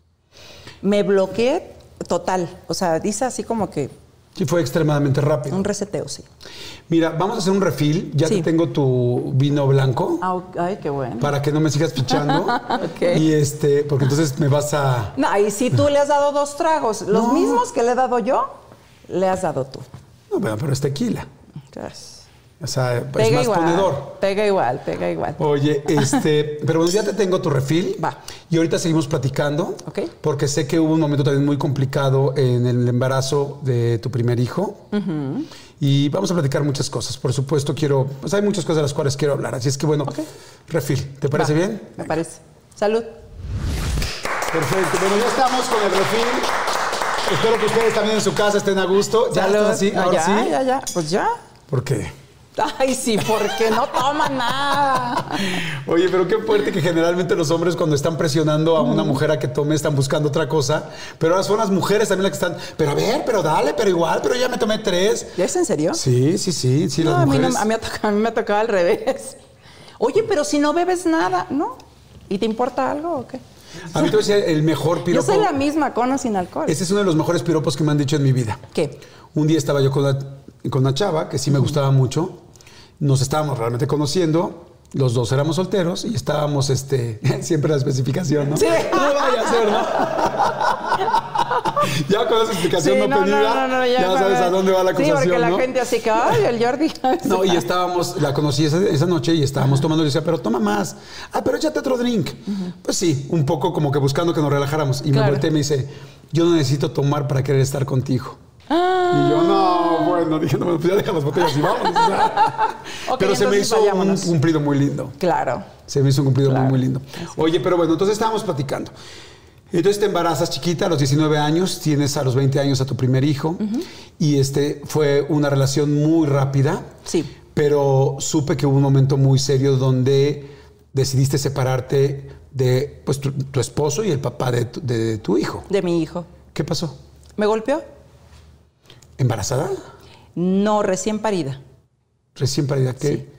Me bloqueé total. O sea, dice así como que Sí, fue extremadamente rápido. un reseteo, sí. Mira, vamos a hacer un refill. Ya Sí. te tengo tu vino blanco Ay, qué bueno. para que no me sigas pichando. Ok. Y porque entonces me vas a... No, y si tú le has dado 2 tragos, los No. mismos que le he dado yo, le has dado tú. No, bueno, pero es tequila. Entonces, O sea, es pega más igual, ponedor. pega igual, pega igual. Oye, pero bueno, ya te tengo tu refil. Va. Y ahorita seguimos platicando. Ok. Porque sé que hubo un momento también muy complicado en el embarazo de tu primer hijo. Y vamos a platicar muchas cosas. Por supuesto, pues hay muchas cosas de las cuales quiero hablar. Así es que bueno, refil. ¿Te parece Va, bien? Me parece. Salud. Perfecto. Bueno, ya estamos con el refil. Espero que ustedes también en su casa estén a gusto. ¿Ya Salud. están así? Ah, ¿Ahora ya, sí? ya. Pues ya. ¿Por qué? Ay, sí, porque no toman nada. Oye, pero qué fuerte que generalmente los hombres cuando están presionando a una mujer a que tome están buscando otra cosa, pero ahora son las mujeres también las que están, pero a ver, pero dale, pero igual, pero ya me tomé 3. ¿Es en serio? Sí, No, las mujeres. a mí me ha tocado al revés. Oye, pero si no bebes nada, ¿no? ¿Y te importa algo o qué? A mí te voy a decir el mejor Yo piropo. soy la misma, con o sin alcohol. Ese es uno de los mejores piropos que me han dicho en mi vida. ¿Qué? Un día estaba yo con una chava que sí me gustaba mucho. Nos estábamos realmente conociendo. Los dos éramos solteros y estábamos, siempre la especificación, ¿no? Sí. No vaya a ser, ¿no? Ya con esa explicación Sí, no pedida, ya sabes a dónde va la acusación, Sí, porque la ¿no? gente así que, ay, el Jordi. No, y la conocí esa noche y estábamos tomando y decía, pero toma más. Ah, pero échate otro drink. Pues sí, un poco como que buscando que nos relajáramos. Y me Claro. volteé y me dice, yo no necesito tomar para querer estar contigo. Y yo, no, bueno, dije, no, pues ya deja las botellas y vamos. O sea. Ok, Pero se me entonces hizo un vayámonos. cumplido muy lindo. Claro. Se me hizo un cumplido Claro. muy, muy lindo. Oye, pero bueno, entonces estábamos platicando. Entonces te embarazas chiquita a los 19 años, tienes a los 20 años a tu primer hijo. Y fue una relación muy rápida. Sí. Pero supe que hubo un momento muy serio donde decidiste separarte de pues, tu esposo y el papá de tu hijo. De mi hijo. ¿Qué pasó? ¿Me golpeó? ¿Embarazada? No, recién parida. Recién parida. ¿Qué? Sí.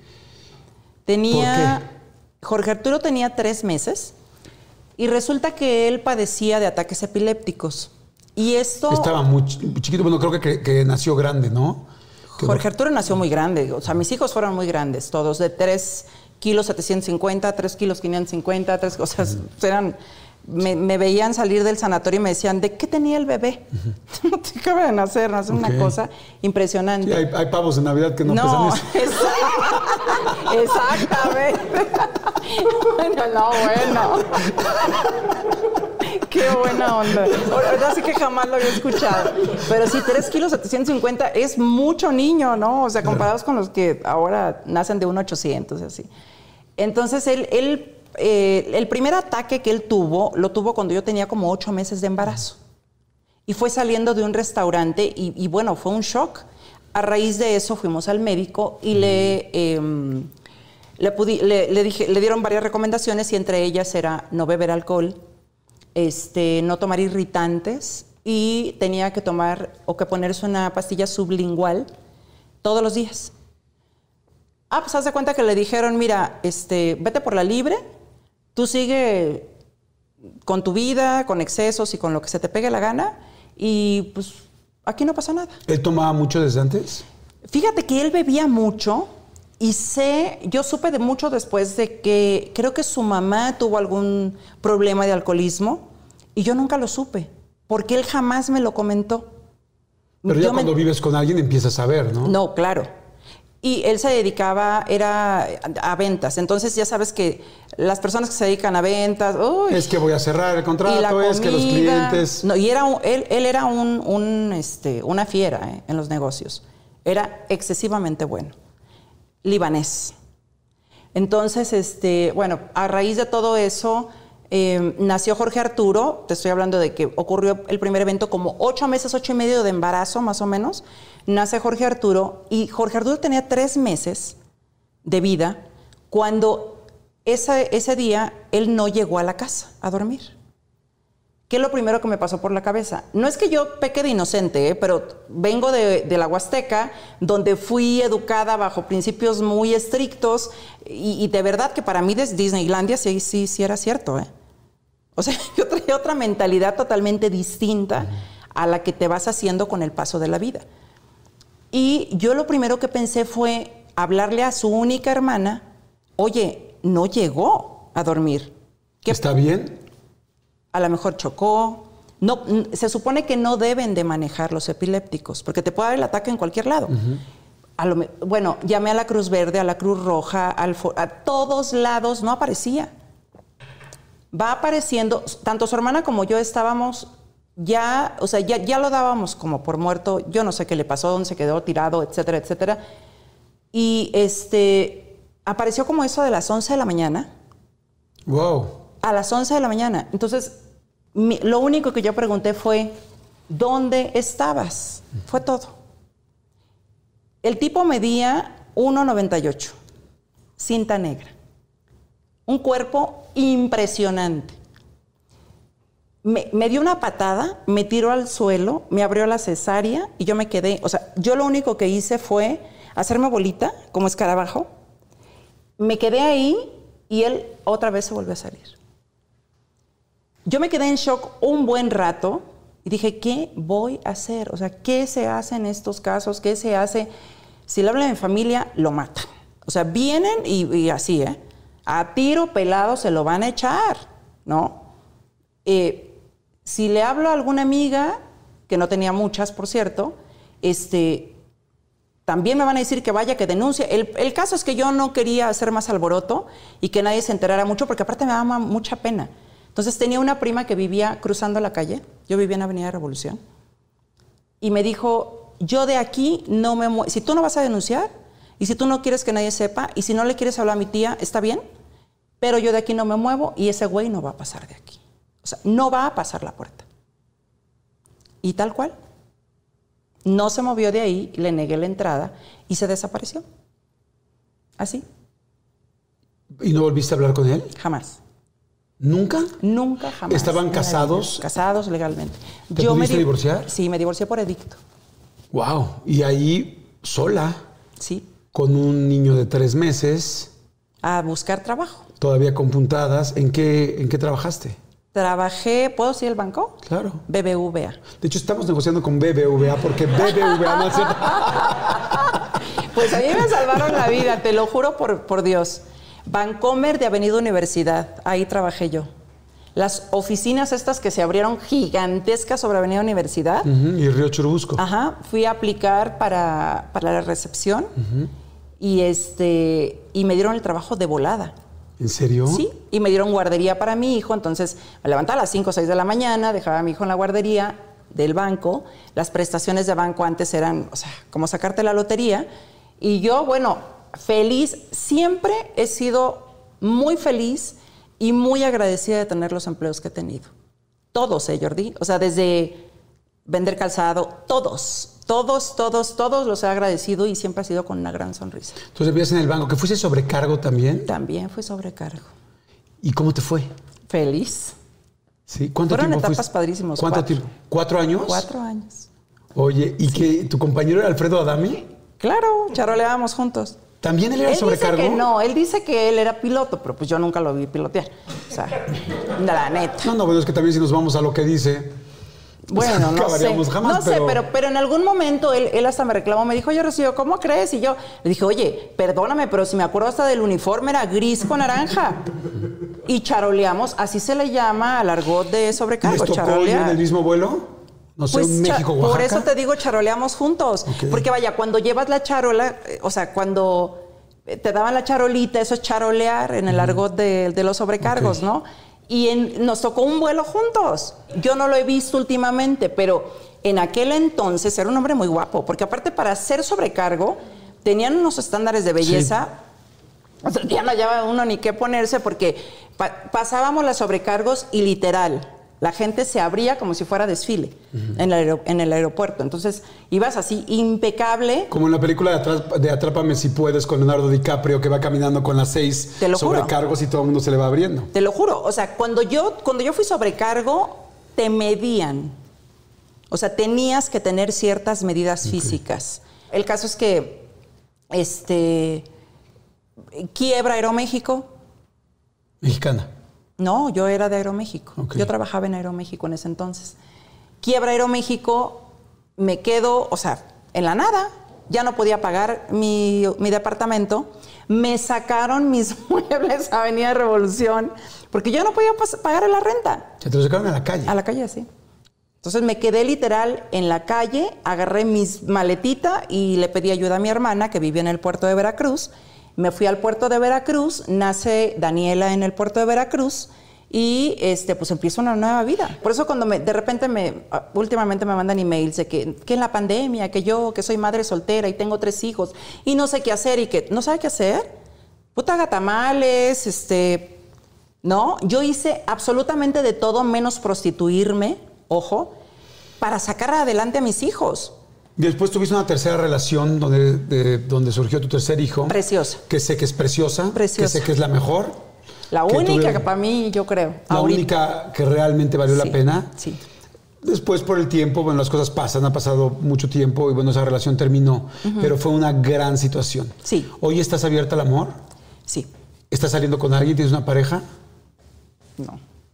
Jorge Arturo tenía 3 meses y resulta que él padecía de ataques epilépticos. Y esto... Estaba muy chiquito. Bueno, creo que nació grande, ¿no? Jorge Arturo nació muy grande. O sea, mis hijos fueron muy grandes, todos. De 3 kilos 750, 3 kilos 550, 3 cosas. Eran... Me veían salir del sanatorio y me decían, ¿de qué tenía el bebé? No te acaba de nacer, nace una cosa impresionante. Sí, hay pavos de Navidad que no pesan eso. Exactamente. Bueno. Qué buena onda. Ahora sí que jamás lo había escuchado. Pero sí, 3 kilos 750 es mucho niño, ¿no? O sea, comparados con los que ahora nacen de 1,800 y así. Entonces, el primer ataque que él tuvo, lo tuvo cuando yo tenía como 8 meses de embarazo. Y fue saliendo de un restaurante y bueno, fue un shock. A raíz de eso fuimos al médico y le dieron varias recomendaciones y entre ellas era no beber alcohol, no tomar irritantes y tenía que tomar o que ponerse una pastilla sublingual todos los días. Pues haz de cuenta que le dijeron, mira, vete por la libre, tú sigue con tu vida, con excesos y con lo que se te pegue la gana y pues aquí no pasa nada. ¿Él tomaba mucho desde antes? Fíjate que él bebía mucho Y yo supe de mucho después de que creo que su mamá tuvo algún problema de alcoholismo y yo nunca lo supe, porque él jamás me lo comentó. Pero ya cuando vives con alguien empiezas a ver, ¿no? No, claro. Y él se dedicaba, era a ventas. Entonces ya sabes que las personas que se dedican a ventas... Uy, es que voy a cerrar el contrato, es que los clientes... No, y él era una fiera en los negocios. Era excesivamente bueno. Libanés. Entonces, bueno, a raíz de todo eso, nació Jorge Arturo. Te estoy hablando de que ocurrió el primer evento como 8 meses, 8 y medio de embarazo, más o menos. Nace Jorge Arturo y Jorge Arturo tenía 3 meses de vida cuando ese día él no llegó a la casa a dormir. ¿Qué es lo primero que me pasó por la cabeza? No es que yo peque de inocente, pero vengo de la Huasteca, donde fui educada bajo principios muy estrictos y de verdad que para mí desde Disneylandia sí era cierto. O sea, yo traía otra mentalidad totalmente distinta a la que te vas haciendo con el paso de la vida. Y yo lo primero que pensé fue hablarle a su única hermana, oye, no llegó a dormir. ¿Está bien? A lo mejor chocó. No, se supone que no deben de manejar los epilépticos, porque te puede dar el ataque en cualquier lado. Bueno, llamé a la Cruz Verde, a la Cruz Roja, a todos lados, no aparecía. Va apareciendo, tanto su hermana como yo estábamos... Ya lo dábamos como por muerto. Yo no sé qué le pasó, dónde se quedó tirado, etcétera, etcétera. Y apareció como eso de las 11 de la mañana. Wow. A las 11 de la mañana. Entonces, lo único que yo pregunté fue, ¿dónde estabas? Fue todo. El tipo medía 1.98, cinta negra. Un cuerpo impresionante. Me dio una patada, me tiró al suelo, me abrió la cesárea y yo me quedé. O sea, yo lo único que hice fue hacerme bolita, como escarabajo. Me quedé ahí y él otra vez se volvió a salir. Yo me quedé en shock un buen rato y dije, ¿qué voy a hacer? O sea, ¿qué se hace en estos casos? ¿Qué se hace? Si le hablan en familia, lo matan. O sea, vienen y así, a tiro pelado se lo van a echar, ¿no? Si le hablo a alguna amiga, que no tenía muchas, por cierto, también me van a decir que vaya, que denuncie. El caso es que yo no quería hacer más alboroto y que nadie se enterara mucho, porque aparte me daba mucha pena. Entonces tenía una prima que vivía cruzando la calle, yo vivía en Avenida Revolución, y me dijo, yo de aquí no me muevo. Si tú no vas a denunciar, y si tú no quieres que nadie sepa, y si no le quieres hablar a mi tía, está bien, pero yo de aquí no me muevo y ese güey no va a pasar de aquí. O sea, no va a pasar la puerta. Y tal cual. No se movió de ahí, le negué la entrada y se desapareció. Así. ¿Y no volviste a hablar con él? Jamás. ¿Nunca? Nunca, jamás. ¿Estaban casados? Casados legalmente. ¿Te pudiste divorciar? Sí, me divorcié por edicto. Wow. Y ahí, sola. Sí. Con un niño de 3 meses. A buscar trabajo. Todavía con puntadas. ¿En qué trabajaste? Trabajé, ¿puedo decir el banco? Claro. BBVA. De hecho, estamos negociando con BBVA porque BBVA no hace... Pues a mí me salvaron la vida, te lo juro por Dios. Bancomer de Avenida Universidad, ahí trabajé yo. Las oficinas estas que se abrieron gigantescas sobre Avenida Universidad. Y Río Churubusco. Ajá, fui a aplicar para la recepción y me dieron el trabajo de volada. ¿En serio? Sí, y me dieron guardería para mi hijo, entonces me levantaba a las 5 o 6 de la mañana, dejaba a mi hijo en la guardería del banco. Las prestaciones de banco antes eran, o sea, como sacarte la lotería. Y yo, bueno, feliz, siempre he sido muy feliz y muy agradecida de tener los empleos que he tenido. Todos, Jordi. O sea, desde vender calzado, todos los he agradecido y siempre ha sido con una gran sonrisa. Entonces vivías en el banco, ¿que fuiste sobrecargo también? También fui sobrecargo. ¿Y cómo te fue? Feliz. ¿Sí? ¿Cuánto Fueron tiempo etapas fuiste? padrísimos. ¿Cuánto tiempo? ¿4 años? 4 años. Oye, ¿y que tu compañero era Alfredo Adame? Claro, charoleábamos juntos. ¿También él era sobrecargo? Dice que no, él dice que él era piloto, pero pues yo nunca lo vi pilotear. O sea, la neta. No, bueno, es que también si nos vamos a lo que dice, Bueno, no sé. Jamás, no sé, pero en algún momento él hasta me reclamó, me dijo, oye, Rocío, ¿cómo crees? Y yo le dije, oye, perdóname, pero si me acuerdo hasta del uniforme era gris con naranja. Y charoleamos, así se le llama al argot de sobrecargo. ¿Les tocó ir en el mismo vuelo? No sé, pues México, Oaxaca. Por eso te digo, charoleamos juntos. Okay. Porque vaya, cuando llevas la charola, o sea, cuando te daban la charolita, eso es charolear en el argot de los sobrecargos, ¿no? Y nos tocó un vuelo juntos. Yo no lo he visto últimamente, pero en aquel entonces era un hombre muy guapo, porque aparte para ser sobrecargo tenían unos estándares de belleza. Sí. O sea, ya no hallaba uno ni qué ponerse, porque pasábamos las sobrecargos y literal, la gente se abría como si fuera desfile en el aeropuerto. Entonces, ibas así, impecable. Como en la película de Atrápame si puedes, con Leonardo DiCaprio, que va caminando con las 6 sobrecargos y todo el mundo se le va abriendo. Te lo juro. O sea, cuando yo fui sobrecargo, te medían. O sea, tenías que tener ciertas medidas físicas. El caso es que, quiebra Aeroméxico. ¿Mexicana? No, yo era de Aeroméxico. Okay. Yo trabajaba en Aeroméxico en ese entonces. Quiebra Aeroméxico, me quedo, o sea, en la nada. Ya no podía pagar mi departamento. Me sacaron mis muebles a Avenida Revolución porque yo no podía pagar la renta. ¿Se te lo sacaron a la calle? A la calle, sí. Entonces me quedé literal en la calle, agarré mis maletita y le pedí ayuda a mi hermana que vivía en el puerto de Veracruz. Me fui al puerto de Veracruz, nace Daniela en el puerto de Veracruz y pues empiezo una nueva vida. Por eso cuando de repente últimamente me mandan emails de que en la pandemia, que soy madre soltera y tengo 3 hijos y no sé qué hacer y que no sabe qué hacer, puta haga tamales, no, yo hice absolutamente de todo menos prostituirme, ojo, para sacar adelante a mis hijos. Después tuviste una tercera relación donde surgió tu tercer hijo. Preciosa. Que sé que es preciosa. Preciosa. Que sé que es la mejor. La única que para mí, yo creo. La única que realmente valió la pena. Sí. Después, por el tiempo, bueno, las cosas pasan, ha pasado mucho tiempo y bueno, esa relación terminó. Pero fue una gran situación. Sí. ¿Hoy estás abierta al amor? Sí. ¿Estás saliendo con alguien? ¿Tienes una pareja? No.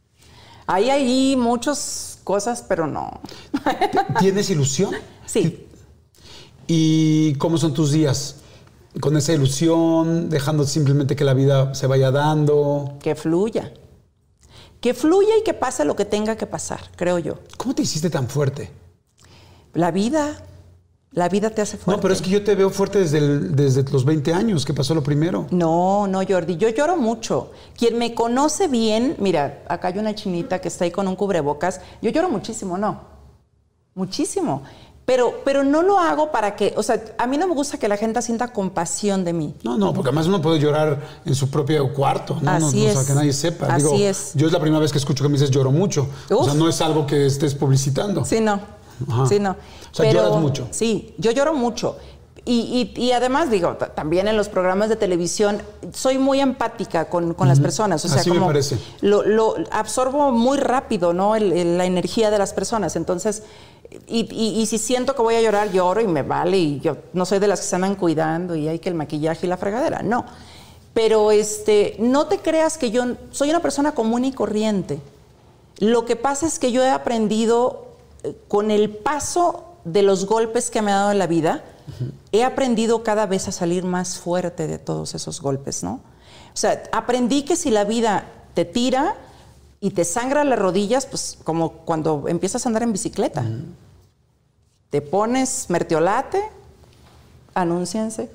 Hay muchas cosas, pero no. ¿Tienes ilusión? Sí. ¿Y cómo son tus días? ¿Con esa ilusión? ¿Dejando simplemente que la vida se vaya dando? Que fluya. Que fluya y que pase lo que tenga que pasar, creo yo. ¿Cómo te hiciste tan fuerte? La vida te hace fuerte. No, pero es que yo te veo fuerte desde los 20 años, que pasó lo primero. No, Jordi, yo lloro mucho. Quien me conoce bien, mira, acá hay una chinita que está ahí con un cubrebocas. Yo lloro muchísimo, ¿no? Muchísimo. Pero no lo hago para que, o sea, a mí no me gusta que la gente sienta compasión de mí. No, porque además uno puede llorar en su propio cuarto, ¿no? Así es. O sea, que nadie sepa. Así es. Yo es la primera vez que escucho que me dices lloro mucho. Uf. O sea, no es algo que estés publicitando. Sí, no. Ajá. Sí, no. O sea, lloras mucho. Sí, yo lloro mucho. Y además, digo, también en los programas de televisión soy muy empática con las personas. O sea, así como me parece. Lo absorbo muy rápido, ¿no? La energía de las personas. Entonces, y si siento que voy a llorar, lloro y me vale. Y yo no soy de las que se andan cuidando y hay que el maquillaje y la fregadera. No. Pero no te creas que yo soy una persona común y corriente. Lo que pasa es que yo he aprendido con el paso de los golpes que me ha dado en la vida, he aprendido cada vez a salir más fuerte de todos esos golpes, ¿no? O sea, aprendí que si la vida te tira y te sangra las rodillas, pues como cuando empiezas a andar en bicicleta. Te pones mertiolate, anúnciense,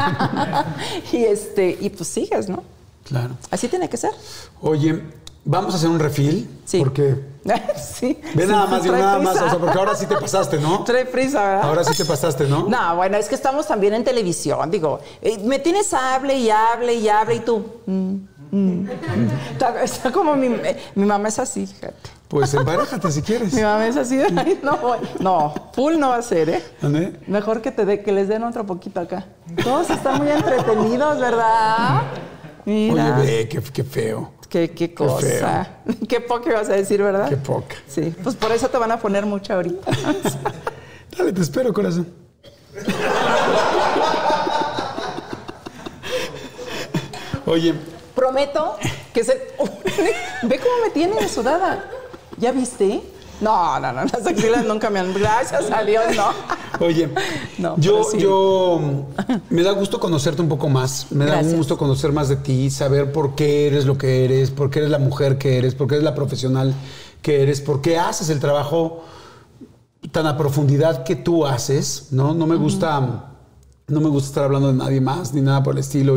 y pues sigues, ¿no? Claro. Así tiene que ser. Oye, vamos a hacer un refill. Sí. Porque... sí. Ve nada más, digo nada prisa. más. O sea, porque ahora sí te pasaste, ¿no? Trae prisa, ¿verdad? Ahora sí te pasaste, ¿no? No, bueno, es que estamos también en televisión. Digo, me tienes hable y tú... Está como mi mamá es así, fíjate. Pues emparejate si quieres. Mi mamá es así. Ay, no, full no va a ser, ¿eh? ¿Dónde? Mejor que les den otro poquito acá. Todos están muy entretenidos, ¿verdad? Mira. Oye, ve, qué feo. Qué cosa. Qué poca ibas a decir, ¿verdad? Qué poca. Sí, pues por eso te van a poner mucha ahorita. Dale, te espero, corazón. Oye. Prometo que Ve cómo me tiene sudada. ¿Ya viste? No, las axilas nunca me han... Gracias a Dios, no. Oye, No, yo me da gusto conocerte un poco más. Me da gusto conocer más de ti, saber por qué eres lo que eres, por qué eres la mujer que eres, por qué eres la profesional que eres, por qué haces el trabajo tan a profundidad que tú haces, ¿no? No me gusta estar hablando de nadie más, ni nada por el estilo.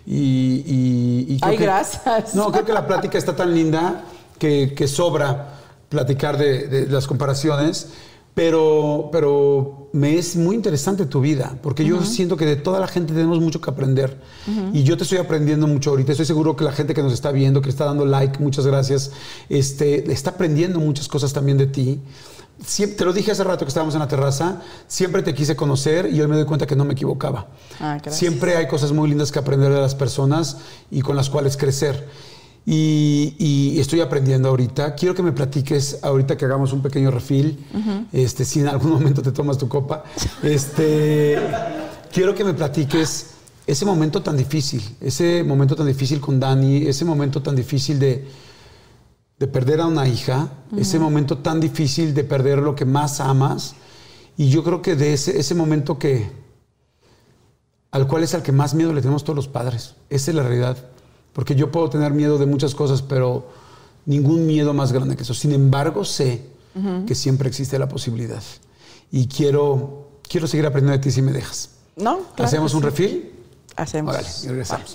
Y Ay, gracias. No, creo que la plática está tan linda que sobra platicar de las comparaciones, pero me es muy interesante tu vida, porque yo siento que de toda la gente tenemos mucho que aprender. Y yo te estoy aprendiendo mucho ahorita. Estoy seguro que la gente que nos está viendo, que está dando like, muchas gracias, está aprendiendo muchas cosas también de ti. Te lo dije hace rato que estábamos en la terraza, siempre te quise conocer y hoy me doy cuenta que no me equivocaba. Siempre hay cosas muy lindas que aprender de las personas y con las cuales crecer. Y estoy aprendiendo ahorita. Quiero que me platiques, ahorita que hagamos un pequeño refill, si en algún momento te tomas tu copa, quiero que me platiques ese momento tan difícil con Dani, ese momento tan difícil de perder a una hija, ese momento tan difícil de perder lo que más amas. Y yo creo que de ese momento al cual es al que más miedo le tenemos todos los padres. Esa es la realidad. Porque yo puedo tener miedo de muchas cosas, pero ningún miedo más grande que eso. Sin embargo, sé que siempre existe la posibilidad. Y quiero seguir aprendiendo de ti si me dejas. No, claro. ¿Hacemos un refill? Hacemos. Órale, y regresamos.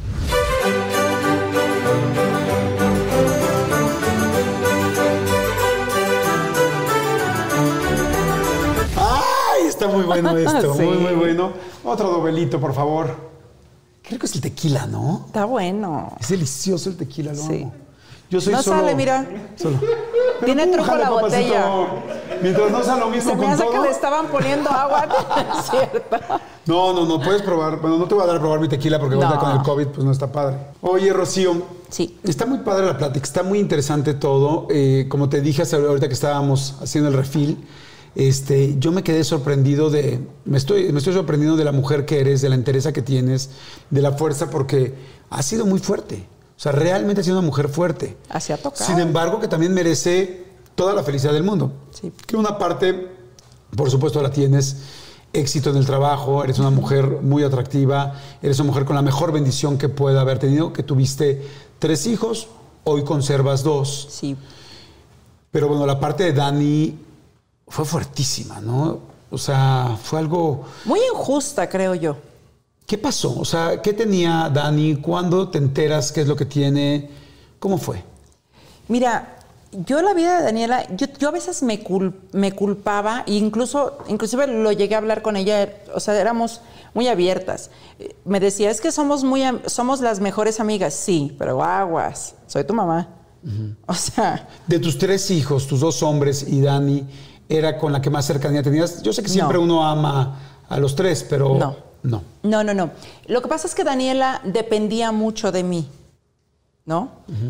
¡Ay! Está muy bueno esto. Sí. Muy bueno. Otro doblito, por favor. Creo que es el tequila, ¿no? Está bueno. Es delicioso el tequila, lo amo. Yo soy no solo... sale, mira. Solo. Tiene truco la botella. Mientras no sea lo mismo se me con hace todo. que le estaban poniendo agua, ¿es cierto? No, puedes probar. Bueno, no te voy a dar a probar mi tequila porque ahorita con el COVID pues no está padre. Oye, Rocío. Sí. Está muy padre la plática, está muy interesante todo. Como te dije ahorita que estábamos haciendo el refill, yo me quedé sorprendido me estoy sorprendiendo de la mujer que eres, de la entereza que tienes, de la fuerza, porque has sido muy fuerte. O sea, realmente has sido una mujer fuerte. Así ha tocado. Sin embargo, que también merece toda la felicidad del mundo. Sí. Que una parte, por supuesto, la tienes. Éxito en el trabajo, eres una mujer muy atractiva, eres una mujer con la mejor bendición que pueda haber tenido, que tuviste 3 hijos, hoy conservas 2. Sí. Pero bueno, la parte de Dani fue fuertísima, ¿no? O sea, fue algo... muy injusta, creo yo. ¿Qué pasó? O sea, ¿qué tenía Dani? ¿Cuándo te enteras qué es lo que tiene? ¿Cómo fue? Mira, yo la vida de Daniela, yo a veces me culpaba, e inclusive lo llegué a hablar con ella, o sea, éramos muy abiertas. Me decía, es que somos las mejores amigas. Sí, pero aguas, soy tu mamá. O sea... De tus 3 hijos, tus 2 hombres y Dani, ¿era con la que más cercanía tenías? Yo sé que siempre uno ama a los 3, pero... No. Lo que pasa es que Daniela dependía mucho de mí, ¿no?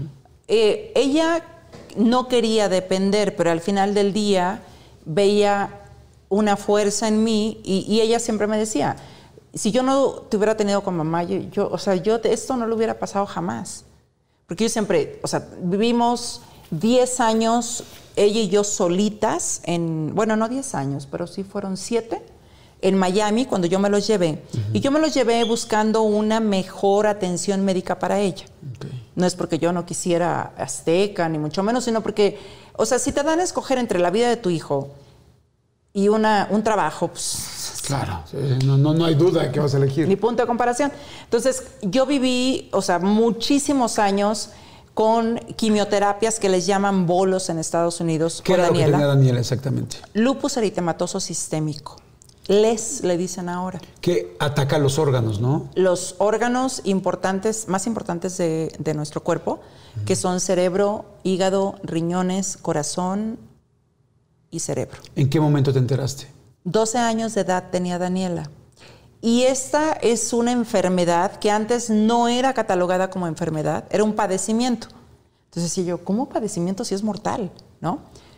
Ella no quería depender, pero al final del día veía una fuerza en mí y ella siempre me decía, si yo no te hubiera tenido con mamá, yo esto no lo hubiera pasado jamás. Porque yo siempre, o sea, vivimos 10 años, ella y yo solitas, bueno, no 10 años, pero sí fueron 7, en Miami, cuando yo me los llevé. Y yo me los llevé buscando una mejor atención médica para ella. Okay. No es porque yo no quisiera Azteca, ni mucho menos, sino porque, o sea, si te dan a escoger entre la vida de tu hijo y un trabajo, pues... Claro, no hay duda de que vas a elegir. Ni punto de comparación. Entonces, yo viví, o sea, muchísimos años con quimioterapias que les llaman bolos en Estados Unidos. ¿Qué era lo que tenía Daniela exactamente? Lupus eritematoso sistémico. Le dicen ahora. Que ataca los órganos, ¿no? Los órganos más importantes de nuestro cuerpo, que son cerebro, hígado, riñones, corazón y cerebro. ¿En qué momento te enteraste? 12 años de edad tenía Daniela. Y esta es una enfermedad que antes no era catalogada como enfermedad, era un padecimiento. Entonces decía yo, ¿cómo padecimiento si es mortal? ¿No?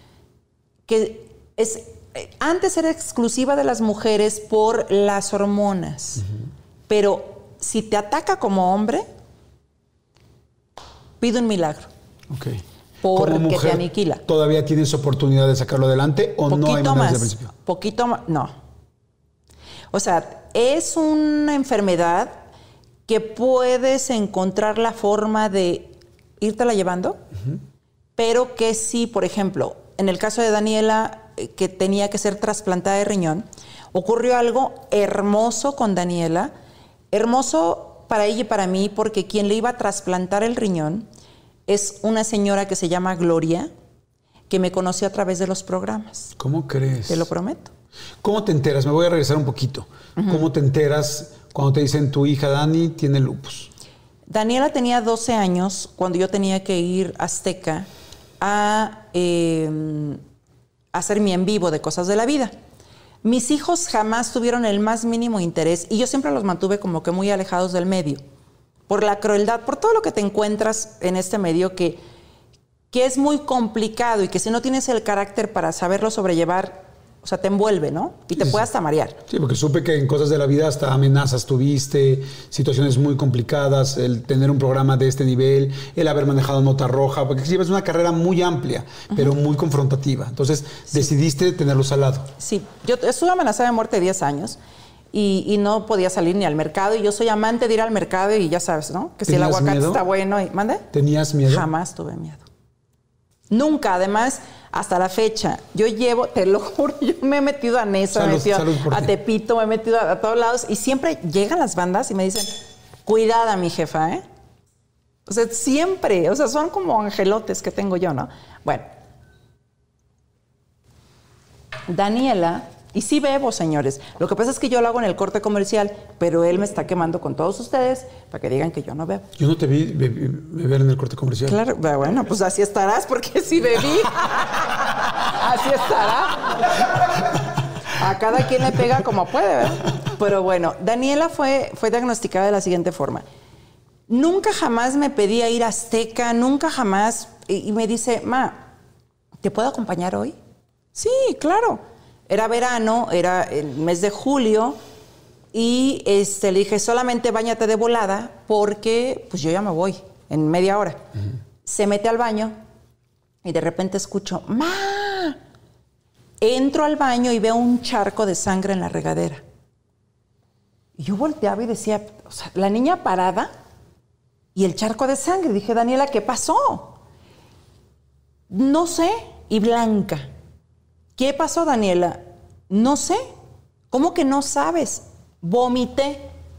Antes era exclusiva de las mujeres por las hormonas, pero si te ataca como hombre, pide un milagro. Ok. porque como mujer, te aniquila. ¿todavía tienes oportunidad de sacarlo adelante o no hay manera desde el principio? Poquito más, no. O sea, es una enfermedad que puedes encontrar la forma de írtela llevando, pero que sí, por ejemplo, en el caso de Daniela, que tenía que ser trasplantada de riñón, ocurrió algo hermoso con Daniela, hermoso para ella y para mí, porque quien le iba a trasplantar el riñón es una señora que se llama Gloria, que me conoció a través de los programas. ¿Cómo crees? Te lo prometo. ¿Cómo te enteras? Me voy a regresar un poquito. ¿Cómo te enteras cuando te dicen tu hija Dani tiene lupus? Daniela tenía 12 años cuando yo tenía que ir a Azteca a hacer mi en vivo de Cosas de la Vida. Mis hijos jamás tuvieron el más mínimo interés y yo siempre los mantuve como que muy alejados del medio. Por la crueldad, por todo lo que te encuentras en este medio que es muy complicado y que si no tienes el carácter para saberlo sobrellevar, o sea, te envuelve, ¿no? Y te puede hasta marear. Sí, porque supe que en Cosas de la Vida hasta amenazas tuviste, situaciones muy complicadas, el tener un programa de este nivel, el haber manejado nota roja, porque sí, es una carrera muy amplia, pero muy confrontativa. Entonces, decidiste tenerlos al lado. Sí, yo estuve amenazada de muerte 10 años y no podía salir ni al mercado. Y yo soy amante de ir al mercado y ya sabes, ¿no? Que si el aguacate está bueno. ¿Mande? ¿Tenías miedo? Jamás tuve miedo. Nunca, además, hasta la fecha. Yo llevo, te lo juro, yo me he metido a Nesa, me he metido a Tepito, me he metido a todos lados y siempre llegan las bandas y me dicen, cuidada mi jefa, ¿eh? O sea, siempre, o sea, son como angelotes que tengo yo, ¿no? Bueno. Daniela, y sí bebo, señores. Lo que pasa es que yo lo hago en el corte comercial, pero él me está quemando con todos ustedes para que digan que yo no bebo. Yo no te vi beber en el corte comercial. Claro, bueno, pues así estarás, porque sí bebí. Así estará. A cada quien le pega como puede, ¿verdad? Pero bueno, Daniela fue diagnosticada de la siguiente forma. Nunca jamás me pedía ir a Azteca, nunca jamás. Y me dice, ma, ¿te puedo acompañar hoy? Sí, claro. Era verano, era el mes de julio y le dije, solamente báñate de volada porque pues yo ya me voy en media hora. Se mete al baño y de repente escucho, ¡ma! Entro al baño y veo un charco de sangre en la regadera. Y yo volteaba y decía, o sea, la niña parada y el charco de sangre. Dije, Daniela, ¿qué pasó? No sé, y blanca. ¿Qué pasó, Daniela? No sé. ¿Cómo que no sabes? Vomité.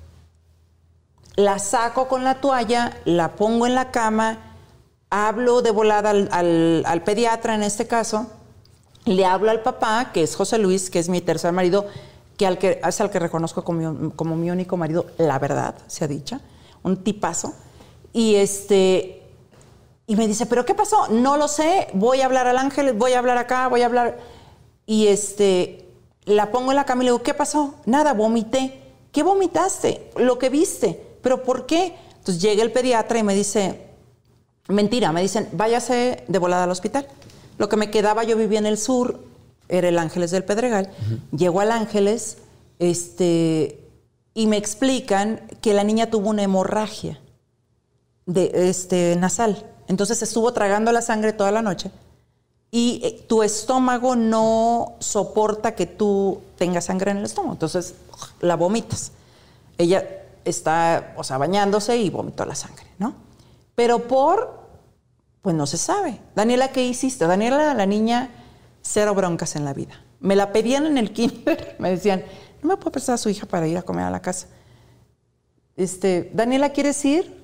La saco con la toalla, la pongo en la cama, hablo de volada al pediatra en este caso, le hablo al papá, que es José Luis, que es mi tercer marido, que es al que reconozco como mi único marido, la verdad, sea dicha, un tipazo. Y me dice, ¿pero qué pasó? No lo sé, voy a hablar al Ángel, voy a hablar acá, voy a hablar... Y la pongo en la cama y le digo, ¿qué pasó? Nada, vomité. ¿Qué vomitaste? Lo que viste. ¿Pero por qué? Entonces llega el pediatra y me dice, mentira, me dicen, váyase de volada al hospital. Lo que me quedaba, yo vivía en el sur, era el Ángeles del Pedregal. Llego al Ángeles, y me explican que la niña tuvo una hemorragia nasal. Entonces estuvo tragando la sangre toda la noche. Y tu estómago no soporta que tú tengas sangre en el estómago. Entonces, la vomitas. Ella está, bañándose y vomitó la sangre, ¿no? Pero pues no se sabe. Daniela, ¿qué hiciste? Daniela, la niña, cero broncas en la vida. Me la pedían en el kinder. Me decían, ¿no me puede prestar a su hija para ir a comer a la casa? Daniela, ¿quieres ir?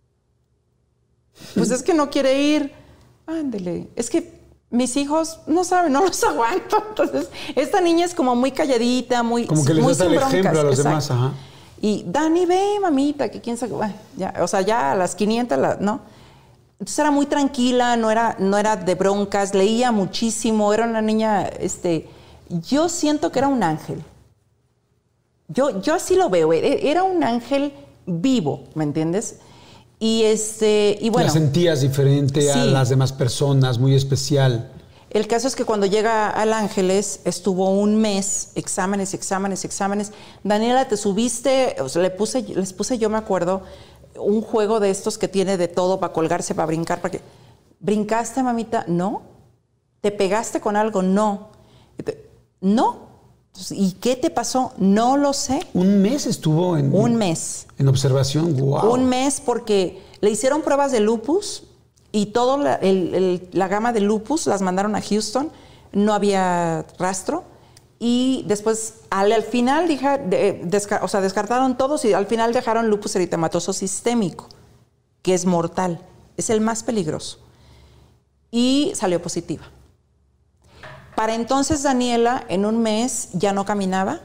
Pues es que no quiere ir. Ándele. Es que mis hijos no saben, no los aguanto. Entonces, esta niña es como muy calladita, muy como que les das el ejemplo a los demás, ajá. Y Dani, ve, mamita, que quién sabe, bueno, ya a las 500, ¿no? Entonces era muy tranquila, no era de broncas, leía muchísimo, era una niña, yo siento que era un ángel. Yo así lo veo, era un ángel vivo, ¿me entiendes? Y bueno. La sentías diferente a las demás personas, muy especial. El caso es que cuando llega al Ángeles, estuvo un mes, exámenes. Daniela, te subiste, o sea, les puse, yo me acuerdo, un juego de estos que tiene de todo para colgarse, para brincar, para que... ¿Brincaste, mamita? No. ¿Te pegaste con algo? No. No. ¿Y qué te pasó? No lo sé. ¿Un mes estuvo en...? Un mes. En observación, wow. Un mes porque le hicieron pruebas de lupus y toda la gama de lupus las mandaron a Houston. No había rastro. Y después, al final, descartaron todos y al final dejaron lupus eritematoso sistémico, que es mortal. Es el más peligroso. Y salió positiva. Para entonces, Daniela, en un mes, ya no caminaba.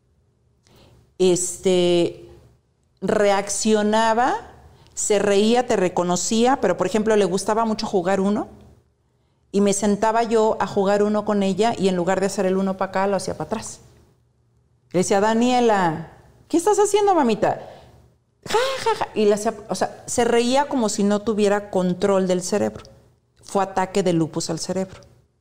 Reaccionaba, se reía, te reconocía, pero, por ejemplo, le gustaba mucho jugar uno. Y me sentaba yo a jugar uno con ella y en lugar de hacer el uno para acá, lo hacía para atrás. Le decía, Daniela, ¿qué estás haciendo, mamita? Ja, ja, ja. Y le hacía, se reía como si no tuviera control del cerebro. Fue ataque de lupus al cerebro.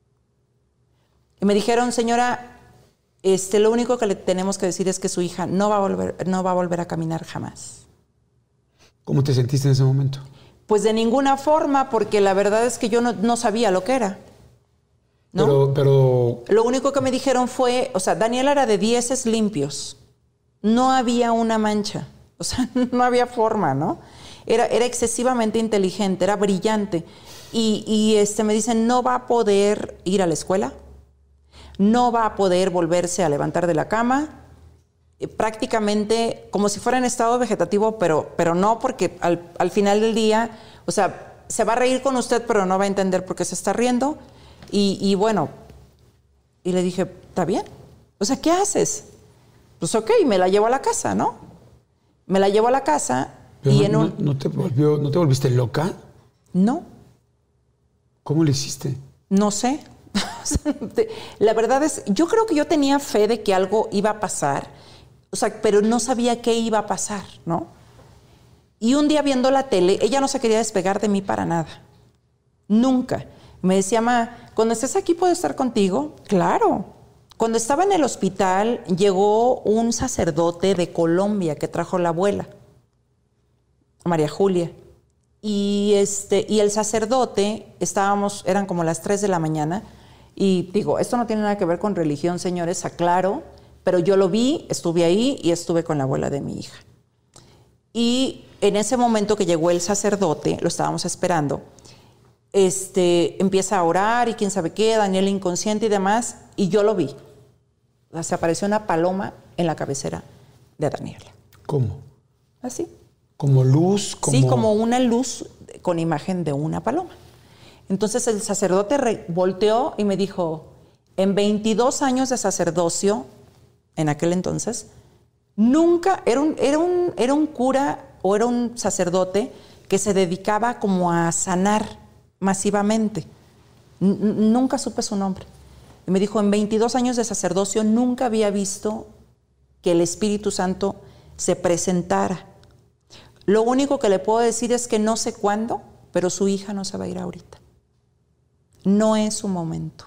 Y me dijeron, señora, lo único que le tenemos que decir es que su hija no va a volver a caminar jamás. ¿Cómo te sentiste en ese momento? Pues de ninguna forma, porque la verdad es que yo no sabía lo que era. ¿No? Pero... Lo único que me dijeron fue, Daniela era de 10 limpios. No había una mancha. No había forma, ¿no? Era excesivamente inteligente, era brillante. Y me dicen, no va a poder ir a la escuela, no va a poder volverse a levantar de la cama, prácticamente como si fuera en estado vegetativo, pero no, porque al final del día, se va a reír con usted, pero no va a entender por qué se está riendo. Y bueno, y le dije, ¿está bien? ¿Qué haces? Pues ok, me la llevo a la casa, ¿no? Me la llevo a la casa y ¿No te volviste loca? No. ¿Cómo le hiciste? No sé. La verdad es, yo creo que yo tenía fe de que algo iba a pasar, pero no sabía qué iba a pasar, ¿no? Y un día viendo la tele, ella no se quería despegar de mí para nada. Nunca. Me decía, ma, cuando estés aquí puedo estar contigo. Claro. Cuando estaba en el hospital, llegó un sacerdote de Colombia que trajo la abuela, María Julia. Y el sacerdote, eran como las 3 de la mañana, y digo, esto no tiene nada que ver con religión, señores, aclaro, pero yo lo vi, estuve ahí y estuve con la abuela de mi hija. Y en ese momento que llegó el sacerdote, lo estábamos esperando, empieza a orar y quién sabe qué, Daniela inconsciente y demás, y yo lo vi. Se apareció una paloma en la cabecera de Daniela. ¿Cómo? Así. ¿Como luz? Sí, como una luz con imagen de una paloma. Entonces el sacerdote volteó y me dijo, en 22 años de sacerdocio, en aquel entonces, nunca, era un cura o era un sacerdote que se dedicaba como a sanar masivamente. Nunca supe su nombre. Y me dijo, en 22 años de sacerdocio nunca había visto que el Espíritu Santo se presentara. Lo único que le puedo decir es que no sé cuándo, pero su hija no se va a ir ahorita. No es su momento.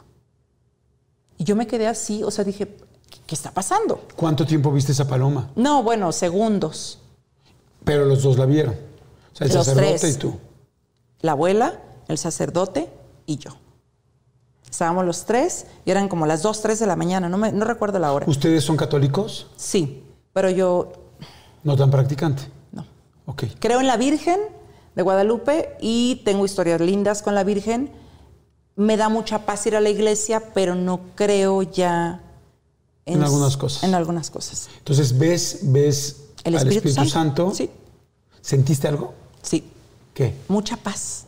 Y yo me quedé así, dije, ¿qué está pasando? ¿Cuánto tiempo viste esa paloma? No, bueno, segundos. Pero los dos la vieron. El los sacerdote 3. Y tú. La abuela, el sacerdote y yo. Estábamos los 3 y eran como las 2, 3 de la mañana, no recuerdo la hora. ¿Ustedes son católicos? Sí, pero yo... ¿No tan practicante? No. Ok. Creo en la Virgen de Guadalupe y tengo historias lindas con la Virgen. Me da mucha paz ir a la iglesia, pero no creo ya... En algunas cosas. En algunas cosas. Entonces, ¿ves al Espíritu Santo? Sí. ¿Sentiste algo? Sí. ¿Qué? Mucha paz.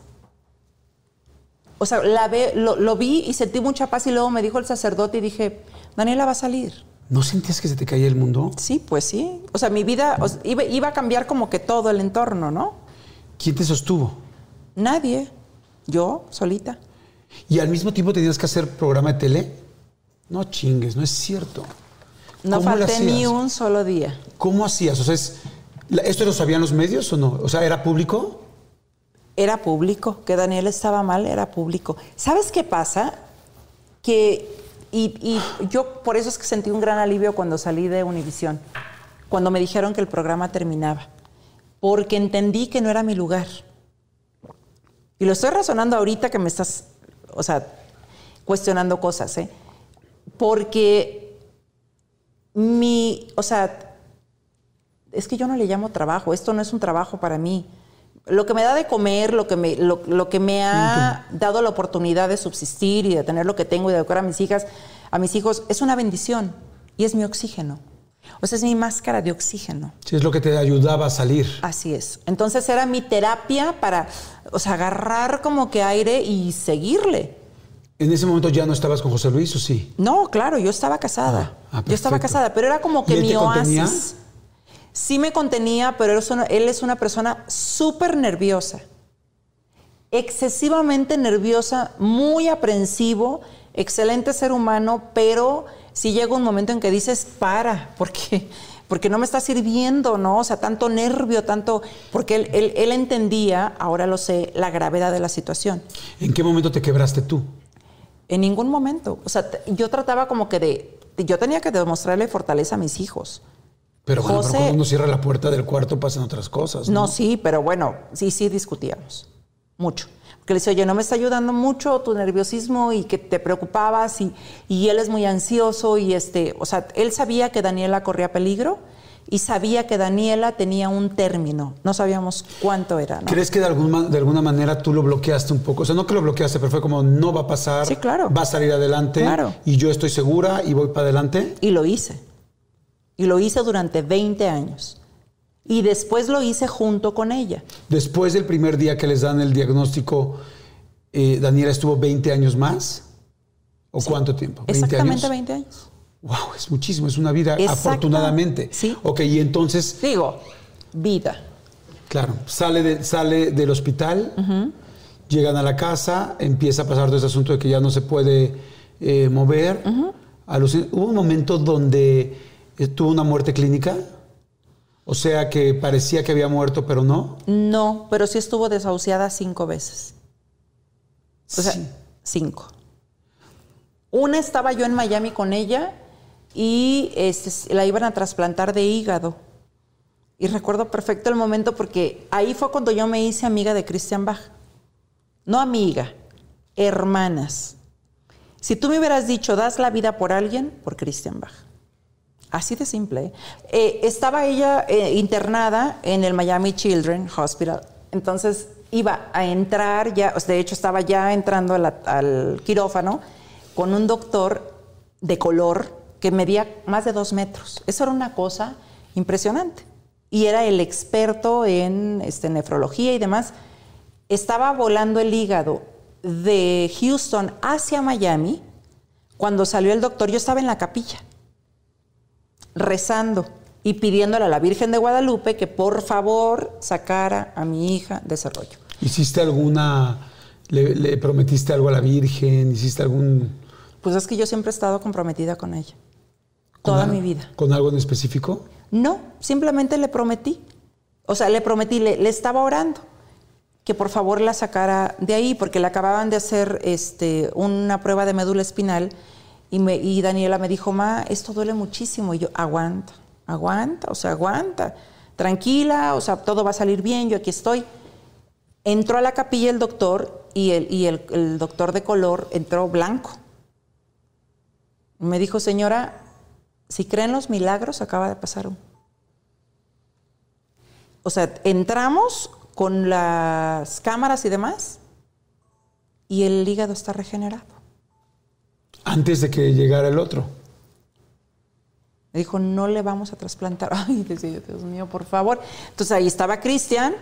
Lo vi y sentí mucha paz y luego me dijo el sacerdote y dije, Daniela va a salir. ¿No sentías que se te caía el mundo? Sí, pues sí. Mi vida iba a cambiar como que todo el entorno, ¿no? ¿Quién te sostuvo? Nadie. Yo, solita. ¿Y al mismo tiempo tenías que hacer programa de tele? No chingues, no es cierto. No falté ni un solo día. ¿Cómo hacías? ¿Esto lo sabían los medios o no? ¿Era público? Era público. Que Daniela estaba mal, era público. ¿Sabes qué pasa? Y yo por eso es que sentí un gran alivio cuando salí de Univisión. Cuando me dijeron que el programa terminaba. Porque entendí que no era mi lugar. Y lo estoy razonando ahorita que me estás, o sea, cuestionando cosas, ¿eh? Porque o sea, es que yo no le llamo trabajo, esto no es un trabajo para mí. Lo que me da de comer, lo que me ha dado la oportunidad de subsistir y de tener lo que tengo y de educar a mis hijos, es una bendición y es mi oxígeno. O sea, es mi máscara de oxígeno. Sí, es lo que te ayudaba a salir. Así es. Entonces era mi terapia para, o sea, agarrar como que aire y seguirle. ¿En ese momento ya no estabas con José Luis o sí? No, claro, yo estaba casada. Yo estaba casada, pero era como que mi oasis. Sí me contenía, pero él es una persona súper nerviosa. Excesivamente nerviosa, muy aprensivo, excelente ser humano, pero sí llega un momento en que dices, porque no me está sirviendo, ¿no? O sea, tanto nervio, porque él entendía, ahora lo sé, la gravedad de la situación. ¿En qué momento te quebraste tú? En ningún momento. O sea, yo trataba como que yo tenía que demostrarle fortaleza a mis hijos. Pero bueno, pero cuando uno cierra la puerta del cuarto pasan otras cosas, ¿no? No, sí, pero bueno, sí discutíamos. Mucho. Porque le decía, oye, no me está ayudando mucho tu nerviosismo y que te preocupabas y él es muy ansioso y o sea, él sabía que Daniela corría peligro y sabía que Daniela tenía un término. No sabíamos cuánto era, ¿no? ¿Crees que de alguna manera tú lo bloqueaste un poco? O sea, no que lo bloqueaste, pero fue como, no va a pasar. Sí, claro. Va a salir adelante. Claro. Y yo estoy segura y voy para adelante. Y lo hice. Y lo hice durante 20 años. Y después lo hice junto con ella. Después del primer día que les dan el diagnóstico, ¿Daniela estuvo 20 años más? ¿O sí. ¿Cuánto tiempo? ¿20 exactamente años? 20 años. Wow, es muchísimo, es una vida, afortunadamente. Sí. Ok, y entonces... Digo, vida. Claro, sale del hospital, llegan a la casa, empieza a pasar todo ese asunto de que ya no se puede mover. Hubo un momento donde tuvo una muerte clínica. O sea, que parecía que había muerto, pero no. No, pero sí estuvo desahuciada 5 veces. O sea, 5. Una estaba yo en Miami con ella y la iban a trasplantar de hígado. Y recuerdo perfecto el momento porque ahí fue cuando yo me hice amiga de Christian Bach. No amiga, hermanas. Si tú me hubieras dicho, das la vida por alguien, por Christian Bach. Así de simple. Estaba ella internada en el Miami Children's Hospital. Entonces iba a entrar, de hecho estaba ya entrando al quirófano con un doctor de color que medía más de 2 metros. Eso era una cosa impresionante. Y era el experto en nefrología y demás. Estaba volando el hígado de Houston hacia Miami. Cuando salió el doctor, yo estaba en la capilla, rezando y pidiéndole a la Virgen de Guadalupe que por favor sacara a mi hija de ese rollo. ¿Hiciste le prometiste algo a la Virgen? ¿Hiciste algún...? Pues es que yo siempre he estado comprometida con ella. Toda mi vida. ¿Con algo en específico? No, simplemente le prometí. O sea, le prometí, le estaba orando que por favor la sacara de ahí porque le acababan de hacer una prueba de médula espinal. Y Daniela me dijo, ma, esto duele muchísimo. Y yo, aguanta, tranquila, o sea, todo va a salir bien, yo aquí estoy. Entró a la capilla el doctor y el doctor de color entró blanco. Me dijo, señora, si creen los milagros, acaba de pasar uno. O sea, entramos con las cámaras y demás y el hígado está regenerado. Antes de que llegara el otro. Me dijo, no le vamos a trasplantar. Ay, decía yo, Dios mío, por favor. Entonces ahí estaba Cristian.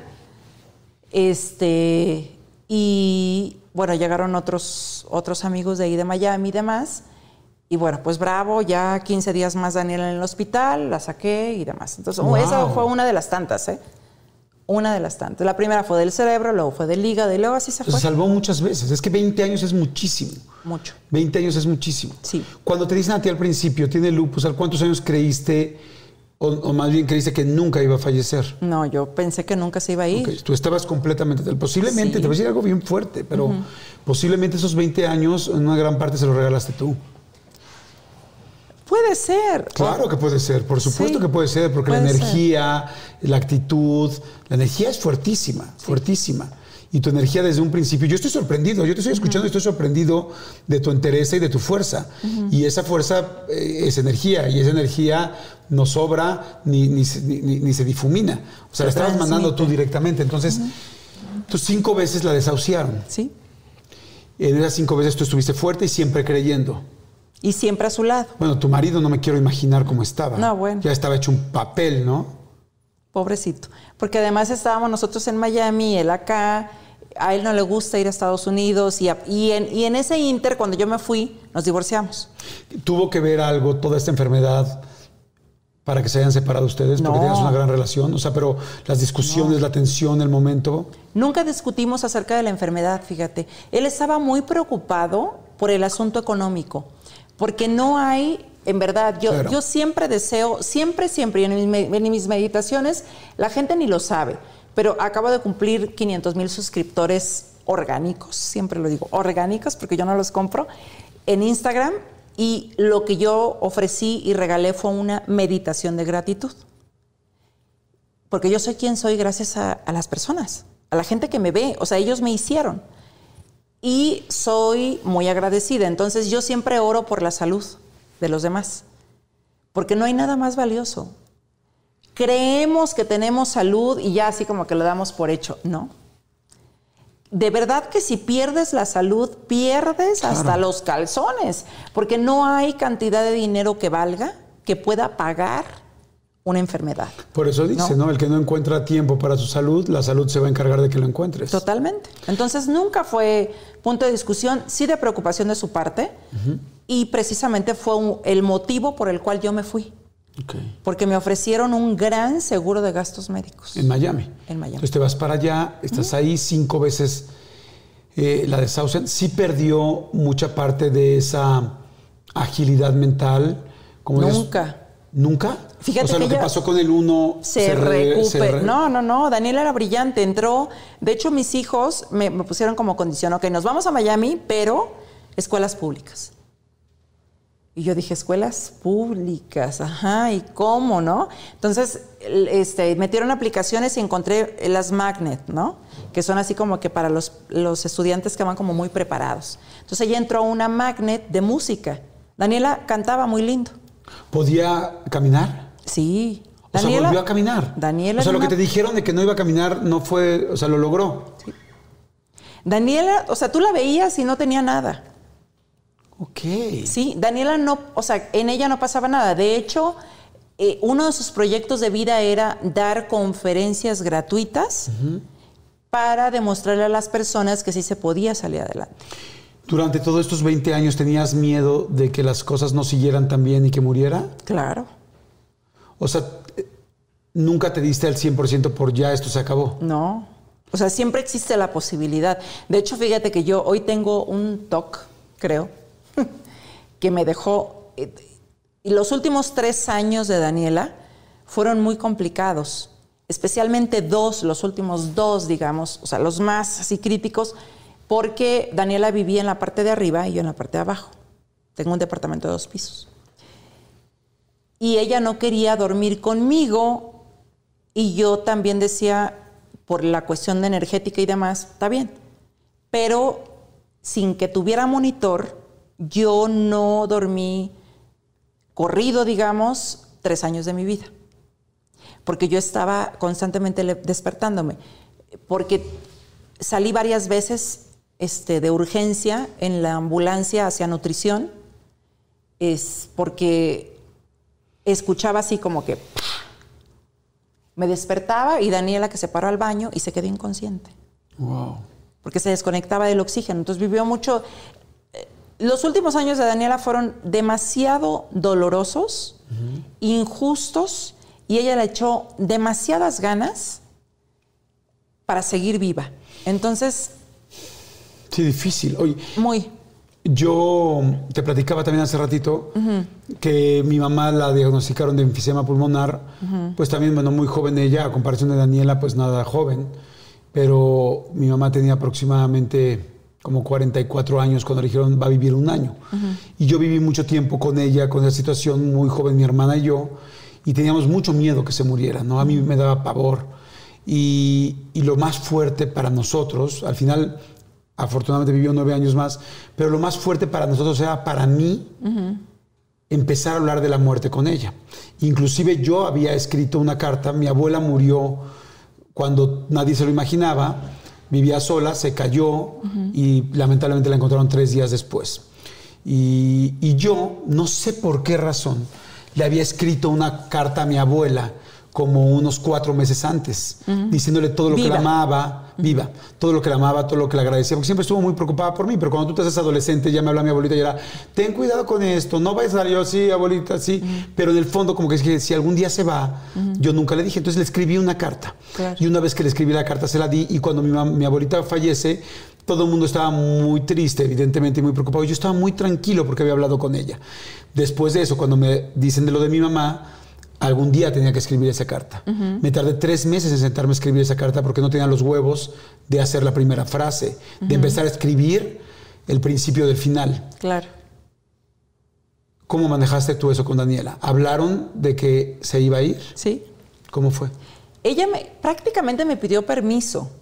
Y bueno, llegaron otros amigos de ahí de Miami y demás. Y bueno, pues bravo, ya 15 días más Daniela en el hospital, la saqué y demás. Entonces, esa fue una de las tantas, Una de las tantas. La primera fue del cerebro, luego fue del hígado y luego así se fue. Se salvó muchas veces. Es que 20 años es muchísimo. Mucho. 20 años es muchísimo. Sí. Cuando te dicen a ti al principio, tiene lupus, ¿a cuántos años creíste, o más bien creíste que nunca iba a fallecer? No, yo pensé que nunca se iba a ir. Okay. Tú estabas completamente... Posiblemente, te voy a decir algo bien fuerte, pero posiblemente esos 20 años, en una gran parte se los regalaste tú. Puede ser. Claro que puede ser, por supuesto que puede ser, porque la energía, la actitud, la energía es fuertísima, fuertísima. Y tu energía desde un principio, yo estoy sorprendido, yo te estoy escuchando y estoy sorprendido de tu entereza y de tu fuerza. Y esa fuerza es energía, y esa energía no sobra ni se difumina. O sea, la estabas mandando tú directamente. Entonces, tú 5 veces la desahuciaron. Sí. En esas 5 veces tú estuviste fuerte y siempre creyendo. Y siempre a su lado. Bueno, tu marido no me quiero imaginar cómo estaba. No, bueno. Ya estaba hecho un papel, ¿no? Pobrecito. Porque además estábamos nosotros en Miami, él acá, a él no le gusta ir a Estados Unidos y en ese inter, cuando yo me fui, nos divorciamos. ¿Tuvo que ver algo toda esta enfermedad para que se hayan separado ustedes? Porque tenías una gran relación. O sea, pero las discusiones, la tensión, el momento... Nunca discutimos acerca de la enfermedad, fíjate. Él estaba muy preocupado por el asunto económico. Porque no hay, en verdad, yo siempre deseo, siempre, y en mis meditaciones, la gente ni lo sabe, pero acabo de cumplir 500,000 suscriptores orgánicos, siempre lo digo, orgánicos, porque yo no los compro, en Instagram, y lo que yo ofrecí y regalé fue una meditación de gratitud. Porque yo soy quien soy gracias a las personas, a la gente que me ve, o sea, ellos me hicieron. Y soy muy agradecida. Entonces yo siempre oro por la salud de los demás. Porque no hay nada más valioso. Creemos que tenemos salud y ya así como que lo damos por hecho. No. De verdad que si pierdes la salud, pierdes hasta los calzones. Porque no hay cantidad de dinero que valga, que pueda pagar una enfermedad. Por eso dice, ¿no? El que no encuentra tiempo para su salud, la salud se va a encargar de que lo encuentres. Totalmente. Entonces nunca fue punto de discusión, sí de preocupación de su parte, y precisamente fue el motivo por el cual yo me fui. Okay. Porque me ofrecieron un gran seguro de gastos médicos. En Miami. En Miami. Entonces te vas para allá, estás ahí 5 veces, la desahucian. Sí perdió mucha parte de esa agilidad mental. Como nunca. ¿Nunca? Fíjate, o sea, que lo que pasó con el uno se recupera. No, Daniela era brillante, entró. De hecho, mis hijos me pusieron como condición, ok, nos vamos a Miami, pero escuelas públicas. Y yo dije, escuelas públicas, ajá, ¿y cómo, no? Entonces, metieron aplicaciones y encontré las Magnet, ¿no? Que son así como que para los estudiantes que van como muy preparados. Entonces, ella entró a una Magnet de música. Daniela cantaba muy lindo. ¿Podía caminar? Sí. O sea, volvió a caminar. Daniela. O sea, lo que te dijeron de que no iba a caminar no fue, o sea, lo logró. Sí. Daniela, o sea, tú la veías y no tenía nada. Ok. Sí, Daniela no, o sea, en ella no pasaba nada. De hecho, uno de sus proyectos de vida era dar conferencias gratuitas para demostrarle a las personas que sí se podía salir adelante. ¿Durante todos estos 20 años tenías miedo de que las cosas no siguieran tan bien y que muriera? Claro. O sea, ¿nunca te diste al 100% por ya esto se acabó? No. O sea, siempre existe la posibilidad. De hecho, fíjate que yo hoy tengo un TOC, creo, que me dejó... Y los últimos 3 años de Daniela fueron muy complicados. Especialmente los últimos 2, digamos, o sea, los más así críticos, porque Daniela vivía en la parte de arriba y yo en la parte de abajo. Tengo un departamento de 2 pisos. Y ella no quería dormir conmigo y yo también decía, por la cuestión de energética y demás, está bien. Pero sin que tuviera monitor, yo no dormí corrido, digamos, 3 años de mi vida. Porque yo estaba constantemente despertándome. Porque salí varias veces de urgencia en la ambulancia hacia nutrición, porque escuchaba así como que me despertaba y Daniela que se paró al baño y se quedó inconsciente. Wow. Porque se desconectaba del oxígeno. Entonces vivió mucho. Los últimos años de Daniela fueron demasiado dolorosos, injustos, y ella le echó demasiadas ganas para seguir viva. Entonces... Sí, difícil. Oye, muy. Yo te platicaba también hace ratito que mi mamá la diagnosticaron de enfisema pulmonar, pues también, bueno, muy joven ella, a comparación de Daniela, pues nada joven, pero mi mamá tenía aproximadamente como 44 años cuando le dijeron va a vivir 1 año. Y yo viví mucho tiempo con ella, con esa situación, muy joven, mi hermana y yo, y teníamos mucho miedo que se muriera, ¿no? A mí me daba pavor. Y lo más fuerte para nosotros, al final, afortunadamente vivió 9 años más, pero lo más fuerte para nosotros era para mí empezar a hablar de la muerte con ella. Inclusive yo había escrito una carta, mi abuela murió cuando nadie se lo imaginaba, vivía sola, se cayó y lamentablemente la encontraron 3 días después. Y yo, no sé por qué razón, le había escrito una carta a mi abuela como unos 4 meses antes, diciéndole todo lo que la amaba, viva, todo lo que la amaba, todo lo que le agradecía, porque siempre estuvo muy preocupada por mí, pero cuando tú te haces adolescente, ya me habla mi abuelita y era, ten cuidado con esto, no vayas a salir. Yo, sí, abuelita, sí, pero en el fondo como que es que si algún día se va, yo nunca le dije, entonces le escribí una carta, y una vez que le escribí la carta se la di, y cuando mi abuelita fallece, todo el mundo estaba muy triste, evidentemente, y muy preocupado. Yo estaba muy tranquilo porque había hablado con ella. Después de eso, cuando me dicen de lo de mi mamá, algún día tenía que escribir esa carta. Me tardé 3 meses en sentarme a escribir esa carta porque no tenía los huevos de hacer la primera frase, de empezar a escribir el principio del final. Claro. ¿Cómo manejaste tú eso con Daniela? ¿Hablaron de que se iba a ir? Sí. ¿Cómo fue? Ella prácticamente me pidió permiso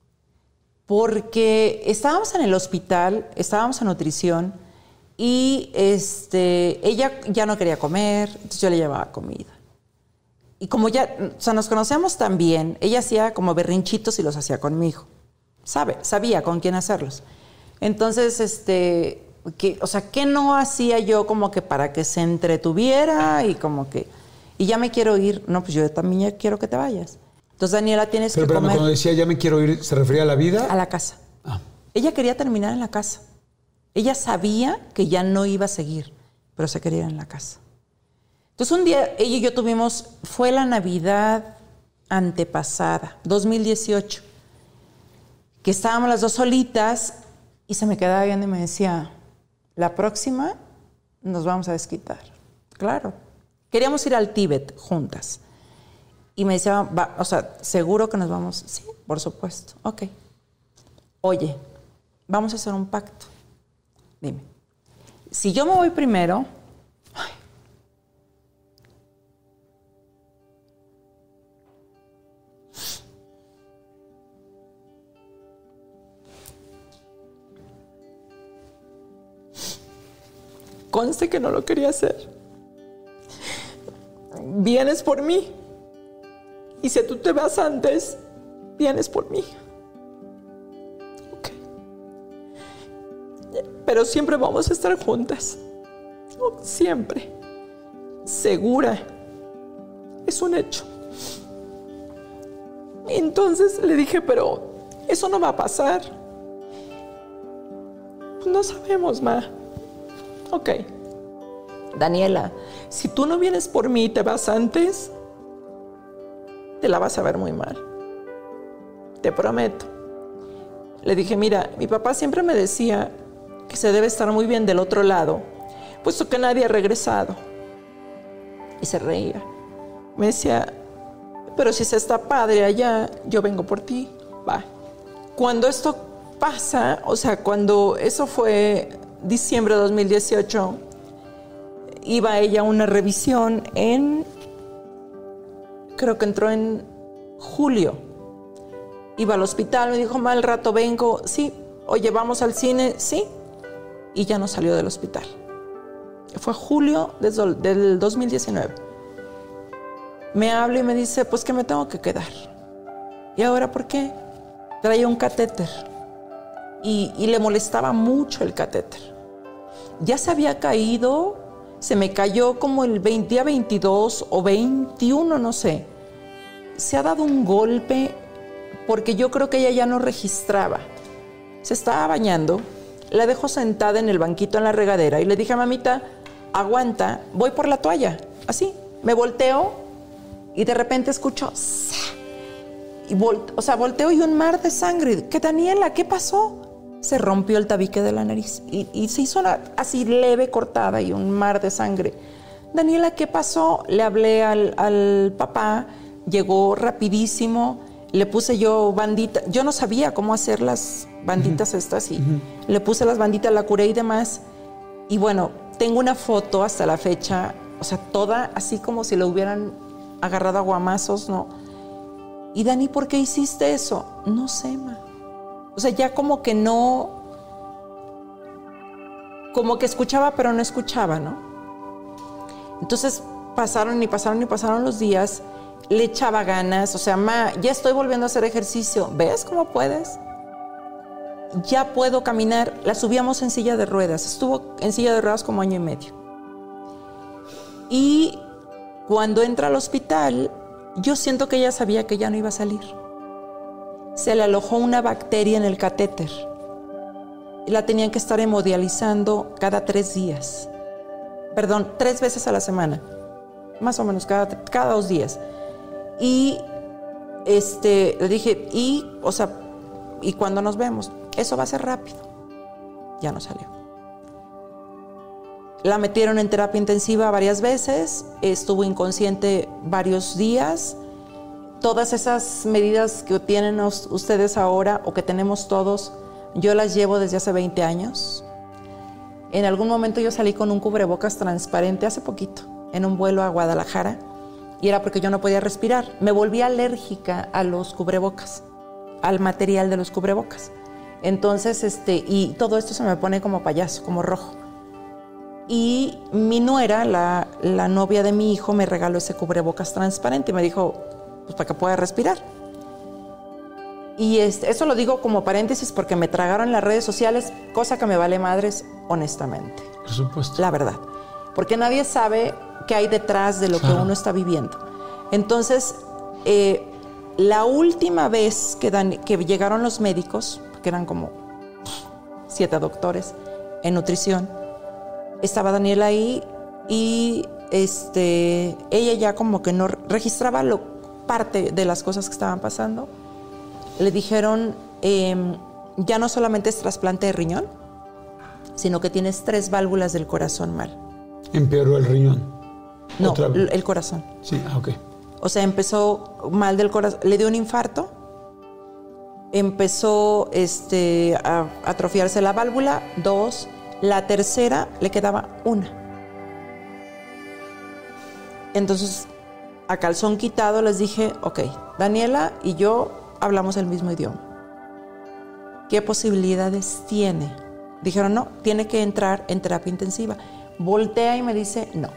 porque estábamos en el hospital, estábamos en nutrición y ella ya no quería comer, entonces yo le llevaba comida. Y como ya, o sea, nos conocemos tan bien, ella hacía como berrinchitos y los hacía conmigo. Sabía con quién hacerlos. Entonces, ¿qué no hacía yo como que para que se entretuviera y como que, y ya me quiero ir? No, pues yo también ya quiero que te vayas. Entonces, Daniela, tienes que comer. Cuando decía ya me quiero ir, ¿se refería a la vida? A la casa. Ah. Ella quería terminar en la casa. Ella sabía que ya no iba a seguir, pero se quería ir en la casa. Entonces un día ella y yo fue la Navidad antepasada, 2018, que estábamos las dos solitas y se me quedaba viendo y me decía, la próxima nos vamos a desquitar. Claro. Queríamos ir al Tíbet juntas. Y me decía, ¿seguro que nos vamos? Sí, por supuesto. Ok. Oye, vamos a hacer un pacto. Dime, si yo me voy primero, conste que no lo quería hacer. Vienes por mí. Y si tú te vas antes, vienes por mí. Ok. Pero siempre vamos a estar juntas. Siempre. Segura. Es un hecho. Entonces le dije, pero eso no va a pasar. No sabemos, ma. Ok. Daniela, si tú no vienes por mí y te vas antes, te la vas a ver muy mal. Te prometo. Le dije, mira, mi papá siempre me decía que se debe estar muy bien del otro lado, puesto que nadie ha regresado. Y se reía. Me decía, pero si se está padre allá, yo vengo por ti. Va. Cuando esto pasa, o sea, cuando eso fue diciembre de 2018, iba ella a una revisión creo que entró en julio. Iba al hospital, me dijo, mal rato vengo. Sí. Oye, ¿vamos al cine? Sí. Y ya no salió del hospital. Fue julio del 2019. Me habla y me dice, pues que me tengo que quedar. ¿Y ahora por qué? Traía un catéter. Y le molestaba mucho el catéter. Ya se había caído, se me cayó como el día 22 o 21, no sé. Se ha dado un golpe porque yo creo que ella ya no registraba. Se estaba bañando, la dejó sentada en el banquito en la regadera y le dije, mamita, aguanta, voy por la toalla. Así, me volteo y de repente escucho... Y volteo y un mar de sangre. ¿Qué, Daniela? ¿Qué pasó? Se rompió el tabique de la nariz y se hizo así leve cortada y un mar de sangre. Daniela, ¿qué pasó? Le hablé al papá, llegó rapidísimo, le puse yo bandita. Yo no sabía cómo hacer las banditas estas y le puse las banditas, la curé y demás. Y bueno, tengo una foto hasta la fecha, o sea, toda así como si le hubieran agarrado a guamazos, ¿no? Y Dani, ¿por qué hiciste eso? No sé, ma. O sea, ya como que no... Como que escuchaba, pero no escuchaba, ¿no? Entonces pasaron los días. Le echaba ganas. O sea, ma, ya estoy volviendo a hacer ejercicio. ¿Ves cómo puedes? Ya puedo caminar. La subíamos en silla de ruedas. Estuvo en silla de ruedas como 1 año y medio. Y cuando entra al hospital, yo siento que ella sabía que ya no iba a salir. Se le alojó una bacteria en el catéter. La tenían que estar hemodializando cada 3 días. Perdón, 3 veces a la semana. Más o menos, cada 2 días. Y le dije, ¿y cuándo nos vemos? Eso va a ser rápido. Ya no salió. La metieron en terapia intensiva varias veces, estuvo inconsciente varios días. Todas esas medidas que tienen ustedes ahora o que tenemos todos, yo las llevo desde hace 20 años. En algún momento yo salí con un cubrebocas transparente hace poquito, en un vuelo a Guadalajara, y era porque yo no podía respirar. Me volví alérgica a los cubrebocas, al material de los cubrebocas. Entonces, y todo esto se me pone como payaso, como rojo. Y mi nuera, la novia de mi hijo, me regaló ese cubrebocas transparente y me dijo, pues para que pueda respirar. Y eso lo digo como paréntesis porque me tragaron las redes sociales, cosa que me vale madres, honestamente. Por supuesto. La verdad. Porque nadie sabe qué hay detrás de lo que uno está viviendo. Entonces, la última vez que llegaron los médicos, que eran como 7 doctores en nutrición, estaba Daniela ahí y ella ya como que no registraba parte de las cosas que estaban pasando. Le dijeron, ya no solamente es trasplante de riñón, sino que tienes 3 válvulas del corazón mal. ¿Empeoró el riñón? No, el corazón. Sí, ok. O sea, empezó mal del corazón, le dio un infarto, empezó a atrofiarse la válvula, 2, la tercera le quedaba 1. Entonces, a calzón quitado les dije, ok, Daniela y yo hablamos el mismo idioma. ¿Qué posibilidades tiene? Dijeron, no, tiene que entrar en terapia intensiva. Voltea y me dice, no.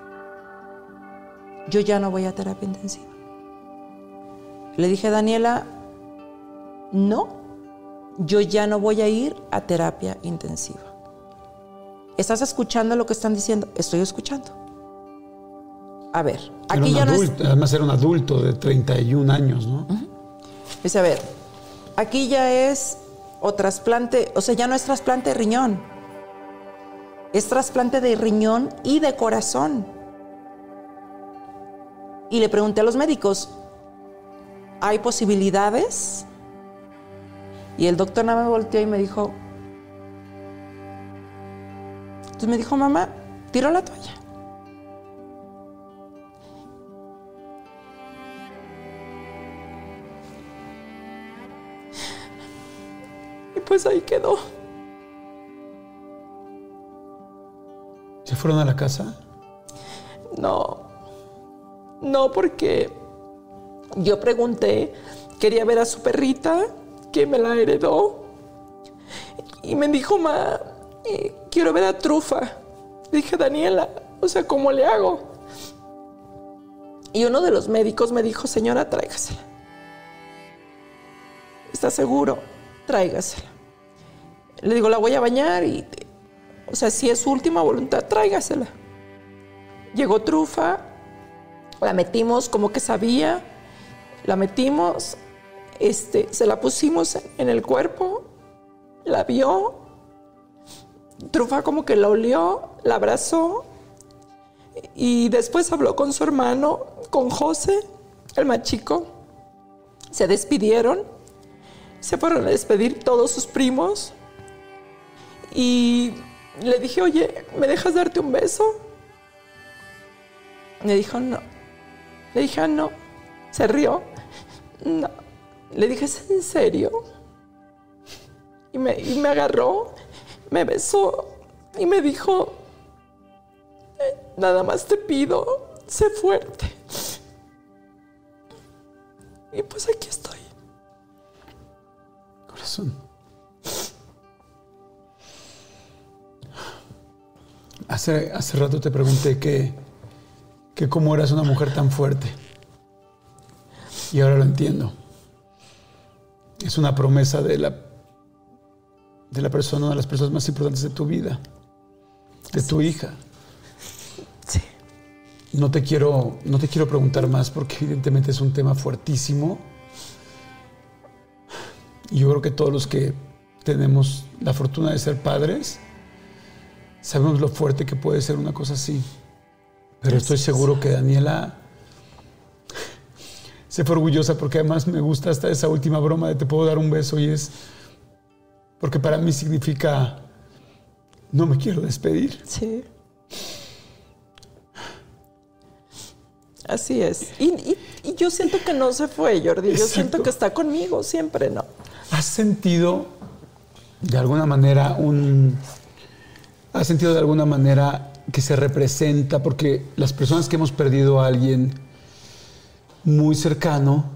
Yo ya no voy a terapia intensiva. Le dije, Daniela, no, yo ya no voy a ir a terapia intensiva. ¿Estás escuchando lo que están diciendo? Estoy escuchando. A ver, aquí ya no es... Además era un adulto de 31 años, ¿no? Uh-huh. Dice, a ver, aquí ya es o trasplante, o sea, ya no es trasplante de riñón. Es trasplante de riñón y de corazón. Y le pregunté a los médicos, ¿hay posibilidades? Y el doctor nada me volteó y me dijo... Entonces me dijo, mamá, tiró la toalla. Y pues ahí quedó. ¿Se fueron a la casa? No, porque yo pregunté, quería ver a su perrita, que me la heredó. Y me dijo, ma, quiero ver a Trufa. Le dije, Daniela, o sea, ¿cómo le hago? Y uno de los médicos me dijo, señora, tráigasela. ¿Está seguro? Tráigasela. Le digo, la voy a bañar y, o sea, si es su última voluntad, tráigasela. Llegó Trufa, la metimos como que sabía, la metimos, se la pusimos en el cuerpo, la vio, Trufa como que la olió, la abrazó y después habló con su hermano, con José, el más chico. Se despidieron, se fueron a despedir todos sus primos y le dije, oye, ¿me dejas darte un beso? Me dijo, no. Le dije, no. Se rió. No. Le dije, ¿es en serio? Y me agarró, me besó y me dijo, nada más te pido, sé fuerte. Y pues aquí estoy. Corazón. Hace rato te pregunté que cómo eras una mujer tan fuerte. Y ahora lo entiendo. Es una promesa de la persona, una de las personas más importantes de tu vida. De tu hija. Sí. No te quiero preguntar más porque evidentemente es un tema fuertísimo. Y yo creo que todos los que tenemos la fortuna de ser padres sabemos lo fuerte que puede ser una cosa así. Pero estoy seguro que Daniela se fue orgullosa porque además me gusta hasta esa última broma de te puedo dar un beso y es porque para mí significa no me quiero despedir. Sí. Así es. Y yo siento que no se fue, Jordi. Yo siento que está conmigo siempre, ¿no? ¿Has sentido de alguna manera que se representa? Porque las personas que hemos perdido a alguien muy cercano,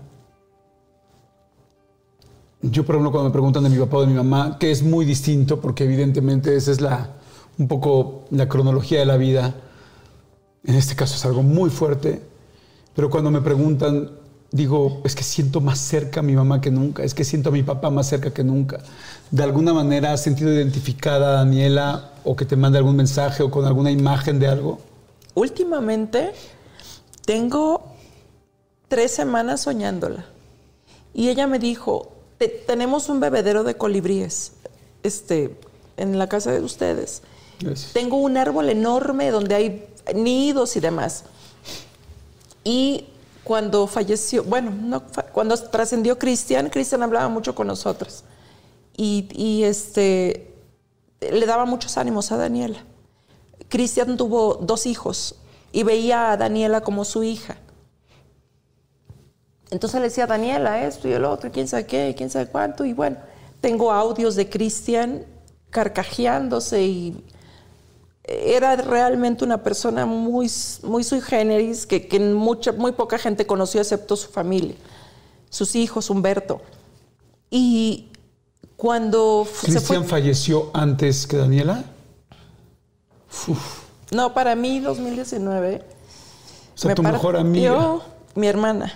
yo por ejemplo cuando me preguntan de mi papá o de mi mamá, que es muy distinto porque evidentemente esa es un poco la cronología de la vida, en este caso es algo muy fuerte, pero cuando me preguntan digo, es que siento más cerca a mi mamá que nunca, es que siento a mi papá más cerca que nunca. ¿De alguna manera has sentido identificada a Daniela o que te mande algún mensaje o con alguna imagen de algo? Últimamente tengo 3 semanas soñándola. Y ella me dijo, tenemos un bebedero de colibríes en la casa de ustedes. Gracias. Tengo un árbol enorme donde hay nidos y demás. Y cuando falleció, cuando trascendió Cristian hablaba mucho con nosotros. Y le daba muchos ánimos a Daniela. Cristian tuvo 2 hijos y veía a Daniela como su hija. Entonces le decía a Daniela esto y el otro, quién sabe qué, quién sabe cuánto. Y bueno, tengo audios de Cristian carcajeándose y era realmente una persona muy, muy sui generis que muy poca gente conoció excepto su familia, sus hijos, Humberto. Y cuando ¿Cristian falleció antes que Daniela? Uf. No, para mí 2019. O sea, tu mejor amiga. Mi hermana,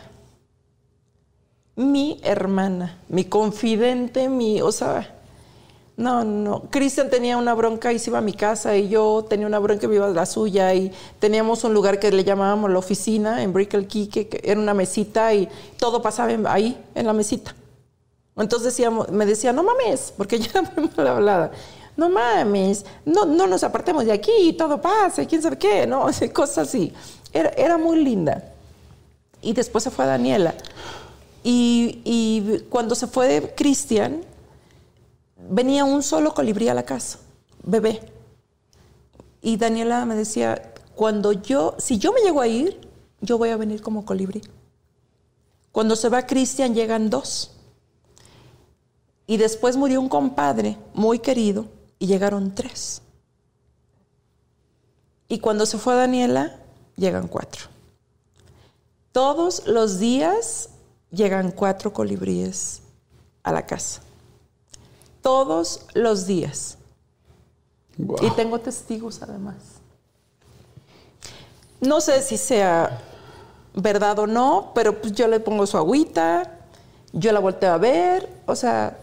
mi confidente, No. Cristian tenía una bronca y se iba a mi casa y yo tenía una bronca y me iba a la suya y teníamos un lugar que le llamábamos la oficina en Brickell Key, que era una mesita y todo pasaba ahí, en la mesita. Entonces me decía, no mames, porque yo era muy mal hablada. No mames, no nos apartemos de aquí, todo pasa, quién sabe qué, ¿no? Cosas así. Era muy linda. Y después se fue Daniela. Y cuando se fue Cristian, venía un solo colibrí a la casa, bebé. Y Daniela me decía, si yo me llego a ir, yo voy a venir como colibrí. Cuando se va Cristian, llegan 2. Y después murió un compadre muy querido y llegaron 3. Y cuando se fue Daniela, llegan 4. Todos los días llegan 4 colibríes a la casa. Todos los días. Wow. Y tengo testigos además. No sé si sea verdad o no, pero pues yo le pongo su agüita, yo la volteo a ver, o sea,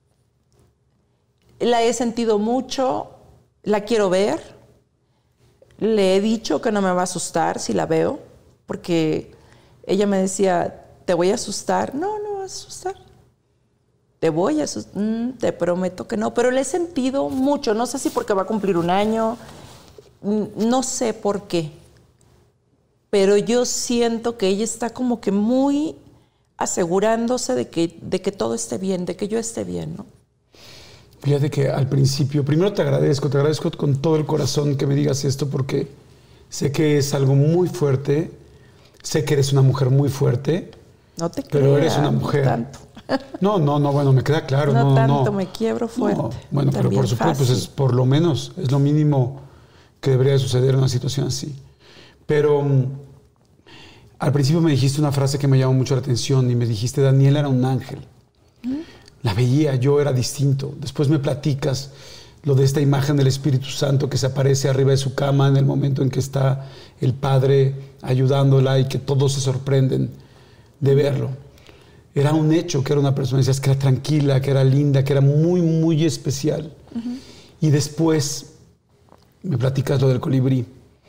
la he sentido mucho, la quiero ver, le he dicho que no me va a asustar si la veo, porque ella me decía, ¿te voy a asustar? No vas a asustar. Te voy a asustar, te prometo que no, pero le he sentido mucho, no sé si porque va a cumplir 1 año, no sé por qué, pero yo siento que ella está como que muy asegurándose de que todo esté bien, de que yo esté bien, ¿no? Fíjate que al principio, primero te agradezco con todo el corazón que me digas esto porque sé que es algo muy fuerte, sé que eres una mujer muy fuerte, no te pero eres una mujer. No tanto. No, bueno, me queda claro. No tanto, me quiebro fuerte. No, bueno, pero por supuesto, pues es por lo menos, es lo mínimo que debería de suceder en una situación así. Pero Al principio me dijiste una frase que me llamó mucho la atención y me dijiste, Daniela era un ángel. La veía, yo era distinto. Después me platicas lo de esta imagen del Espíritu Santo que se aparece arriba de su cama en el momento en que está el Padre ayudándola y que todos se sorprenden de verlo. Era un hecho que era una persona, decías que era tranquila, que era linda, que era muy, muy especial. Y después me platicas lo del colibrí.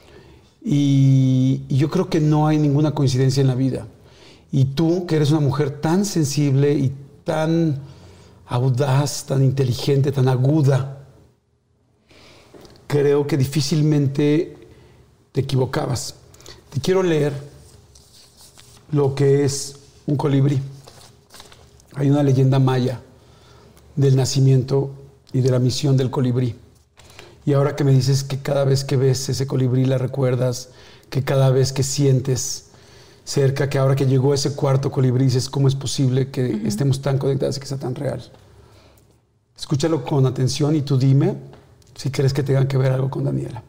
Y yo creo que no hay ninguna coincidencia en la vida. Y tú, que eres una mujer tan sensible y tan audaz, tan inteligente, tan aguda, creo que difícilmente te equivocabas. Te quiero leer lo que es un colibrí. Hay una leyenda maya del nacimiento y de la misión del colibrí. Y ahora que me dices que cada vez que ves ese colibrí la recuerdas, que cada vez que sientes cerca, que ahora que llegó ese cuarto colibrí dices, ¿cómo es posible que estemos tan conectados y que sea tan real? Escúchalo con atención y tú dime si crees que tengan que ver algo con Daniela.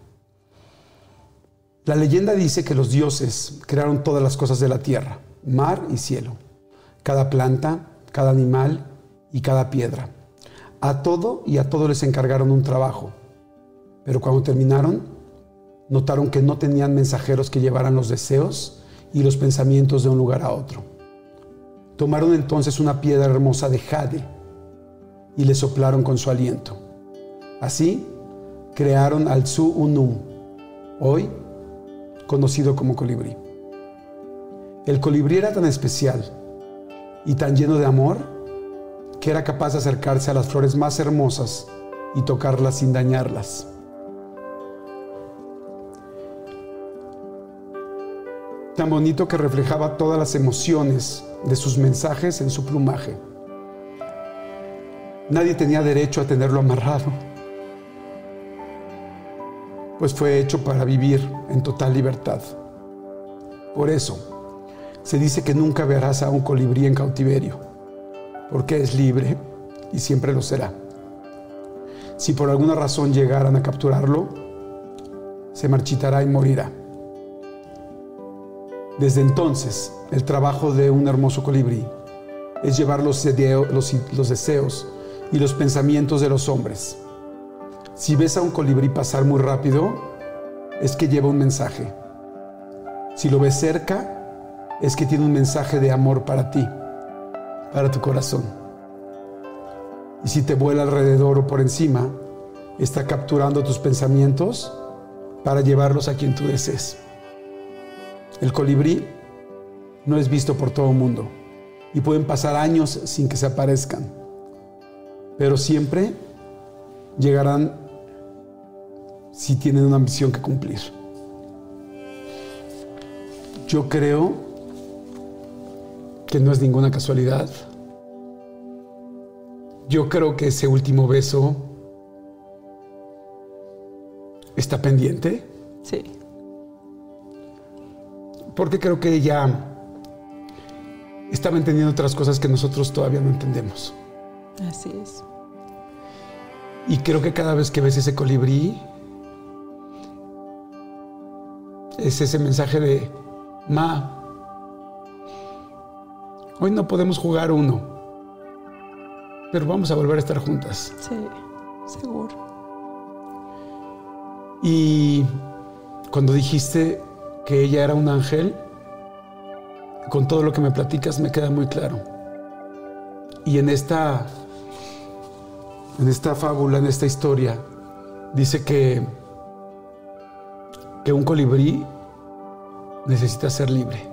La leyenda dice que los dioses crearon todas las cosas de la tierra, mar y cielo, cada planta, cada animal y cada piedra. A todo y a todo les encargaron un trabajo, pero cuando terminaron, notaron que no tenían mensajeros que llevaran los deseos y los pensamientos de un lugar a otro. Tomaron entonces una piedra hermosa de jade y le soplaron con su aliento. Así crearon al Zu-Unum, hoy conocido como colibrí. El colibrí era tan especial y tan lleno de amor que era capaz de acercarse a las flores más hermosas y tocarlas sin dañarlas. Tan bonito que reflejaba todas las emociones de sus mensajes en su plumaje. Nadie tenía derecho a tenerlo amarrado, pues fue hecho para vivir en total libertad. Por eso, se dice que nunca verás a un colibrí en cautiverio, porque es libre y siempre lo será. Si por alguna razón llegaran a capturarlo, se marchitará y morirá. Desde entonces, el trabajo de un hermoso colibrí es llevar los deseos y los pensamientos de los hombres. Si ves a un colibrí pasar muy rápido, es que lleva un mensaje. Si lo ves cerca, es que tiene un mensaje de amor para ti, para tu corazón. Y si te vuela alrededor o por encima, está capturando tus pensamientos para llevarlos a quien tú desees. El colibrí no es visto por todo el mundo y pueden pasar años sin que se aparezcan, pero siempre llegarán si tienen una misión que cumplir. Yo creo que no es ninguna casualidad. Yo creo que ese último beso está pendiente. Sí. Porque creo que ella estaba entendiendo otras cosas que nosotros todavía no entendemos. Así es. Y creo que cada vez que ves ese colibrí, es ese mensaje de: Ma, hoy no podemos jugar uno, pero vamos a volver a estar juntas. Sí, seguro. Y cuando dijiste que ella era un ángel, con todo lo que me platicas me queda muy claro. Y en esta fábula, en esta historia, dice que un colibrí necesita ser libre.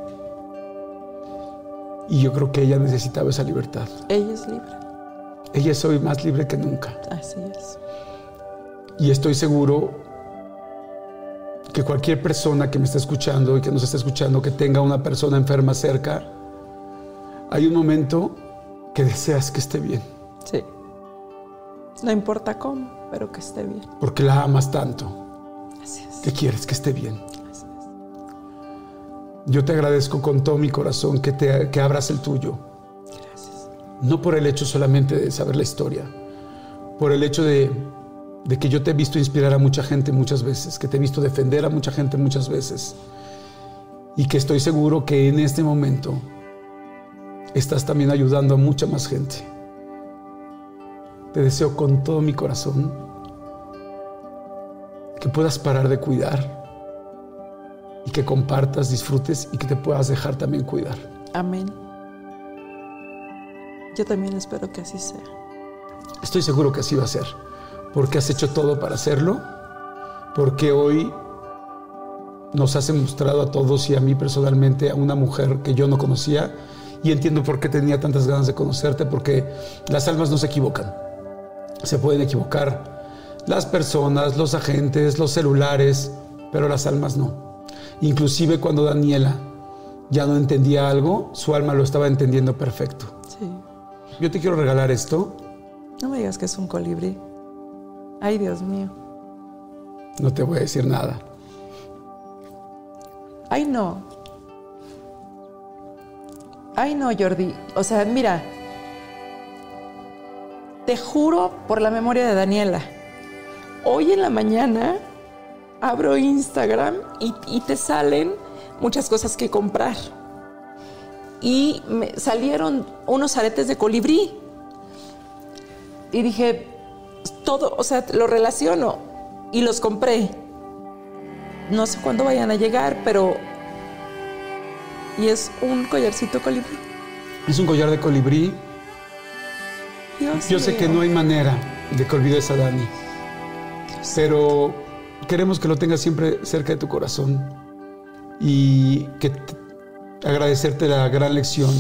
Y yo creo que ella necesitaba esa libertad. Ella es libre. Ella es hoy más libre que nunca. Así es. Y estoy seguro que cualquier persona que me está escuchando y que nos está escuchando, que tenga una persona enferma cerca, hay un momento que deseas que esté bien. Sí. No importa cómo, pero que esté bien. Porque la amas tanto. Así es. Que quieres que esté bien. Así es. Yo te agradezco con todo mi corazón que abras el tuyo. Gracias. No por el hecho solamente de saber la historia, por el hecho de que yo te he visto inspirar a mucha gente muchas veces, que te he visto defender a mucha gente muchas veces, y que estoy seguro que en este momento estás también ayudando a mucha más gente. Te deseo con todo mi corazón que puedas parar de cuidar y que compartas, disfrutes y que te puedas dejar también cuidar. Amén. Yo también espero que así sea. Estoy seguro que así va a ser, porque has hecho todo para hacerlo, porque hoy nos has mostrado a todos y a mí personalmente a una mujer que yo no conocía, y entiendo por qué tenía tantas ganas de conocerte, porque las almas no se equivocan. Se pueden equivocar las personas, los agentes, los celulares, pero las almas no. Inclusive cuando Daniela ya no entendía algo, su alma lo estaba entendiendo perfecto. Sí. Yo te quiero regalar esto. No me digas que es un colibrí. Ay, Dios mío. No te voy a decir nada. Ay, no. Ay, no, Jordi. O sea, mira, te juro por la memoria de Daniela, hoy en la mañana abro Instagram y te salen muchas cosas que comprar. Y me salieron unos aretes de colibrí. Y dije, todo, o sea, lo relaciono. Y los compré. No sé cuándo vayan a llegar, pero... Y es un collarcito colibrí. Es un collar de colibrí. Dios Yo sé mío. que no hay manera de que olvides a Dani. Pero queremos que lo tengas siempre cerca de tu corazón. Y que agradecerte la gran lección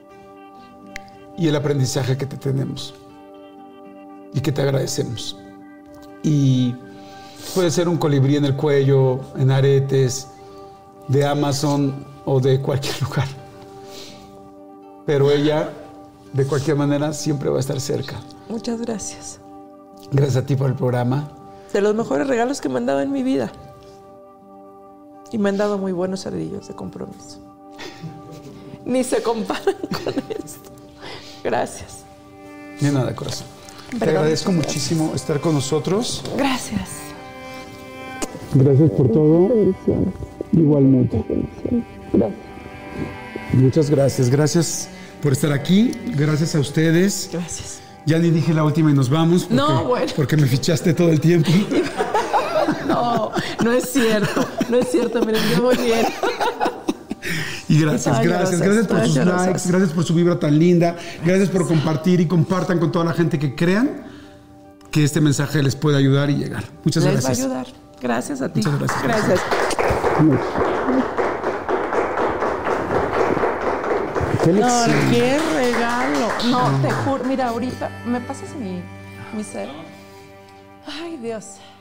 y el aprendizaje que te tenemos. Y que te agradecemos. Y puede ser un colibrí en el cuello, en aretes, de Amazon o de cualquier lugar. Pero ella, de cualquier manera, siempre va a estar cerca. Muchas gracias. Gracias a ti por el programa. De los mejores regalos que me han dado en mi vida. Y me han dado muy buenos ardillos de compromiso. Ni se comparan con esto. Gracias. De nada, corazón. Te Perdón, agradezco muchas muchísimo estar con nosotros. Gracias. Gracias por todo. Bendiciones. Igualmente. Gracias. Muchas gracias. Gracias por estar aquí. Gracias a ustedes. Gracias. Ya ni dije la última y nos vamos. Porque, No, bueno. Porque me fichaste todo el tiempo. No, no es cierto. No es cierto. Miren, yo voy bien. Y gracias, Ay, gracias. llorosas, Gracias por ay, sus llorosas. likes. Gracias por su vibra tan linda. Gracias por compartir y compartan con toda la gente que crean que este mensaje les puede ayudar y llegar. Muchas Les gracias. va a ayudar. Gracias a ti. Muchas gracias. Gracias. Qué No, lección. qué regalo. No, te juro. Mira, ahorita, ¿me pasas mi cero? Ay, Dios.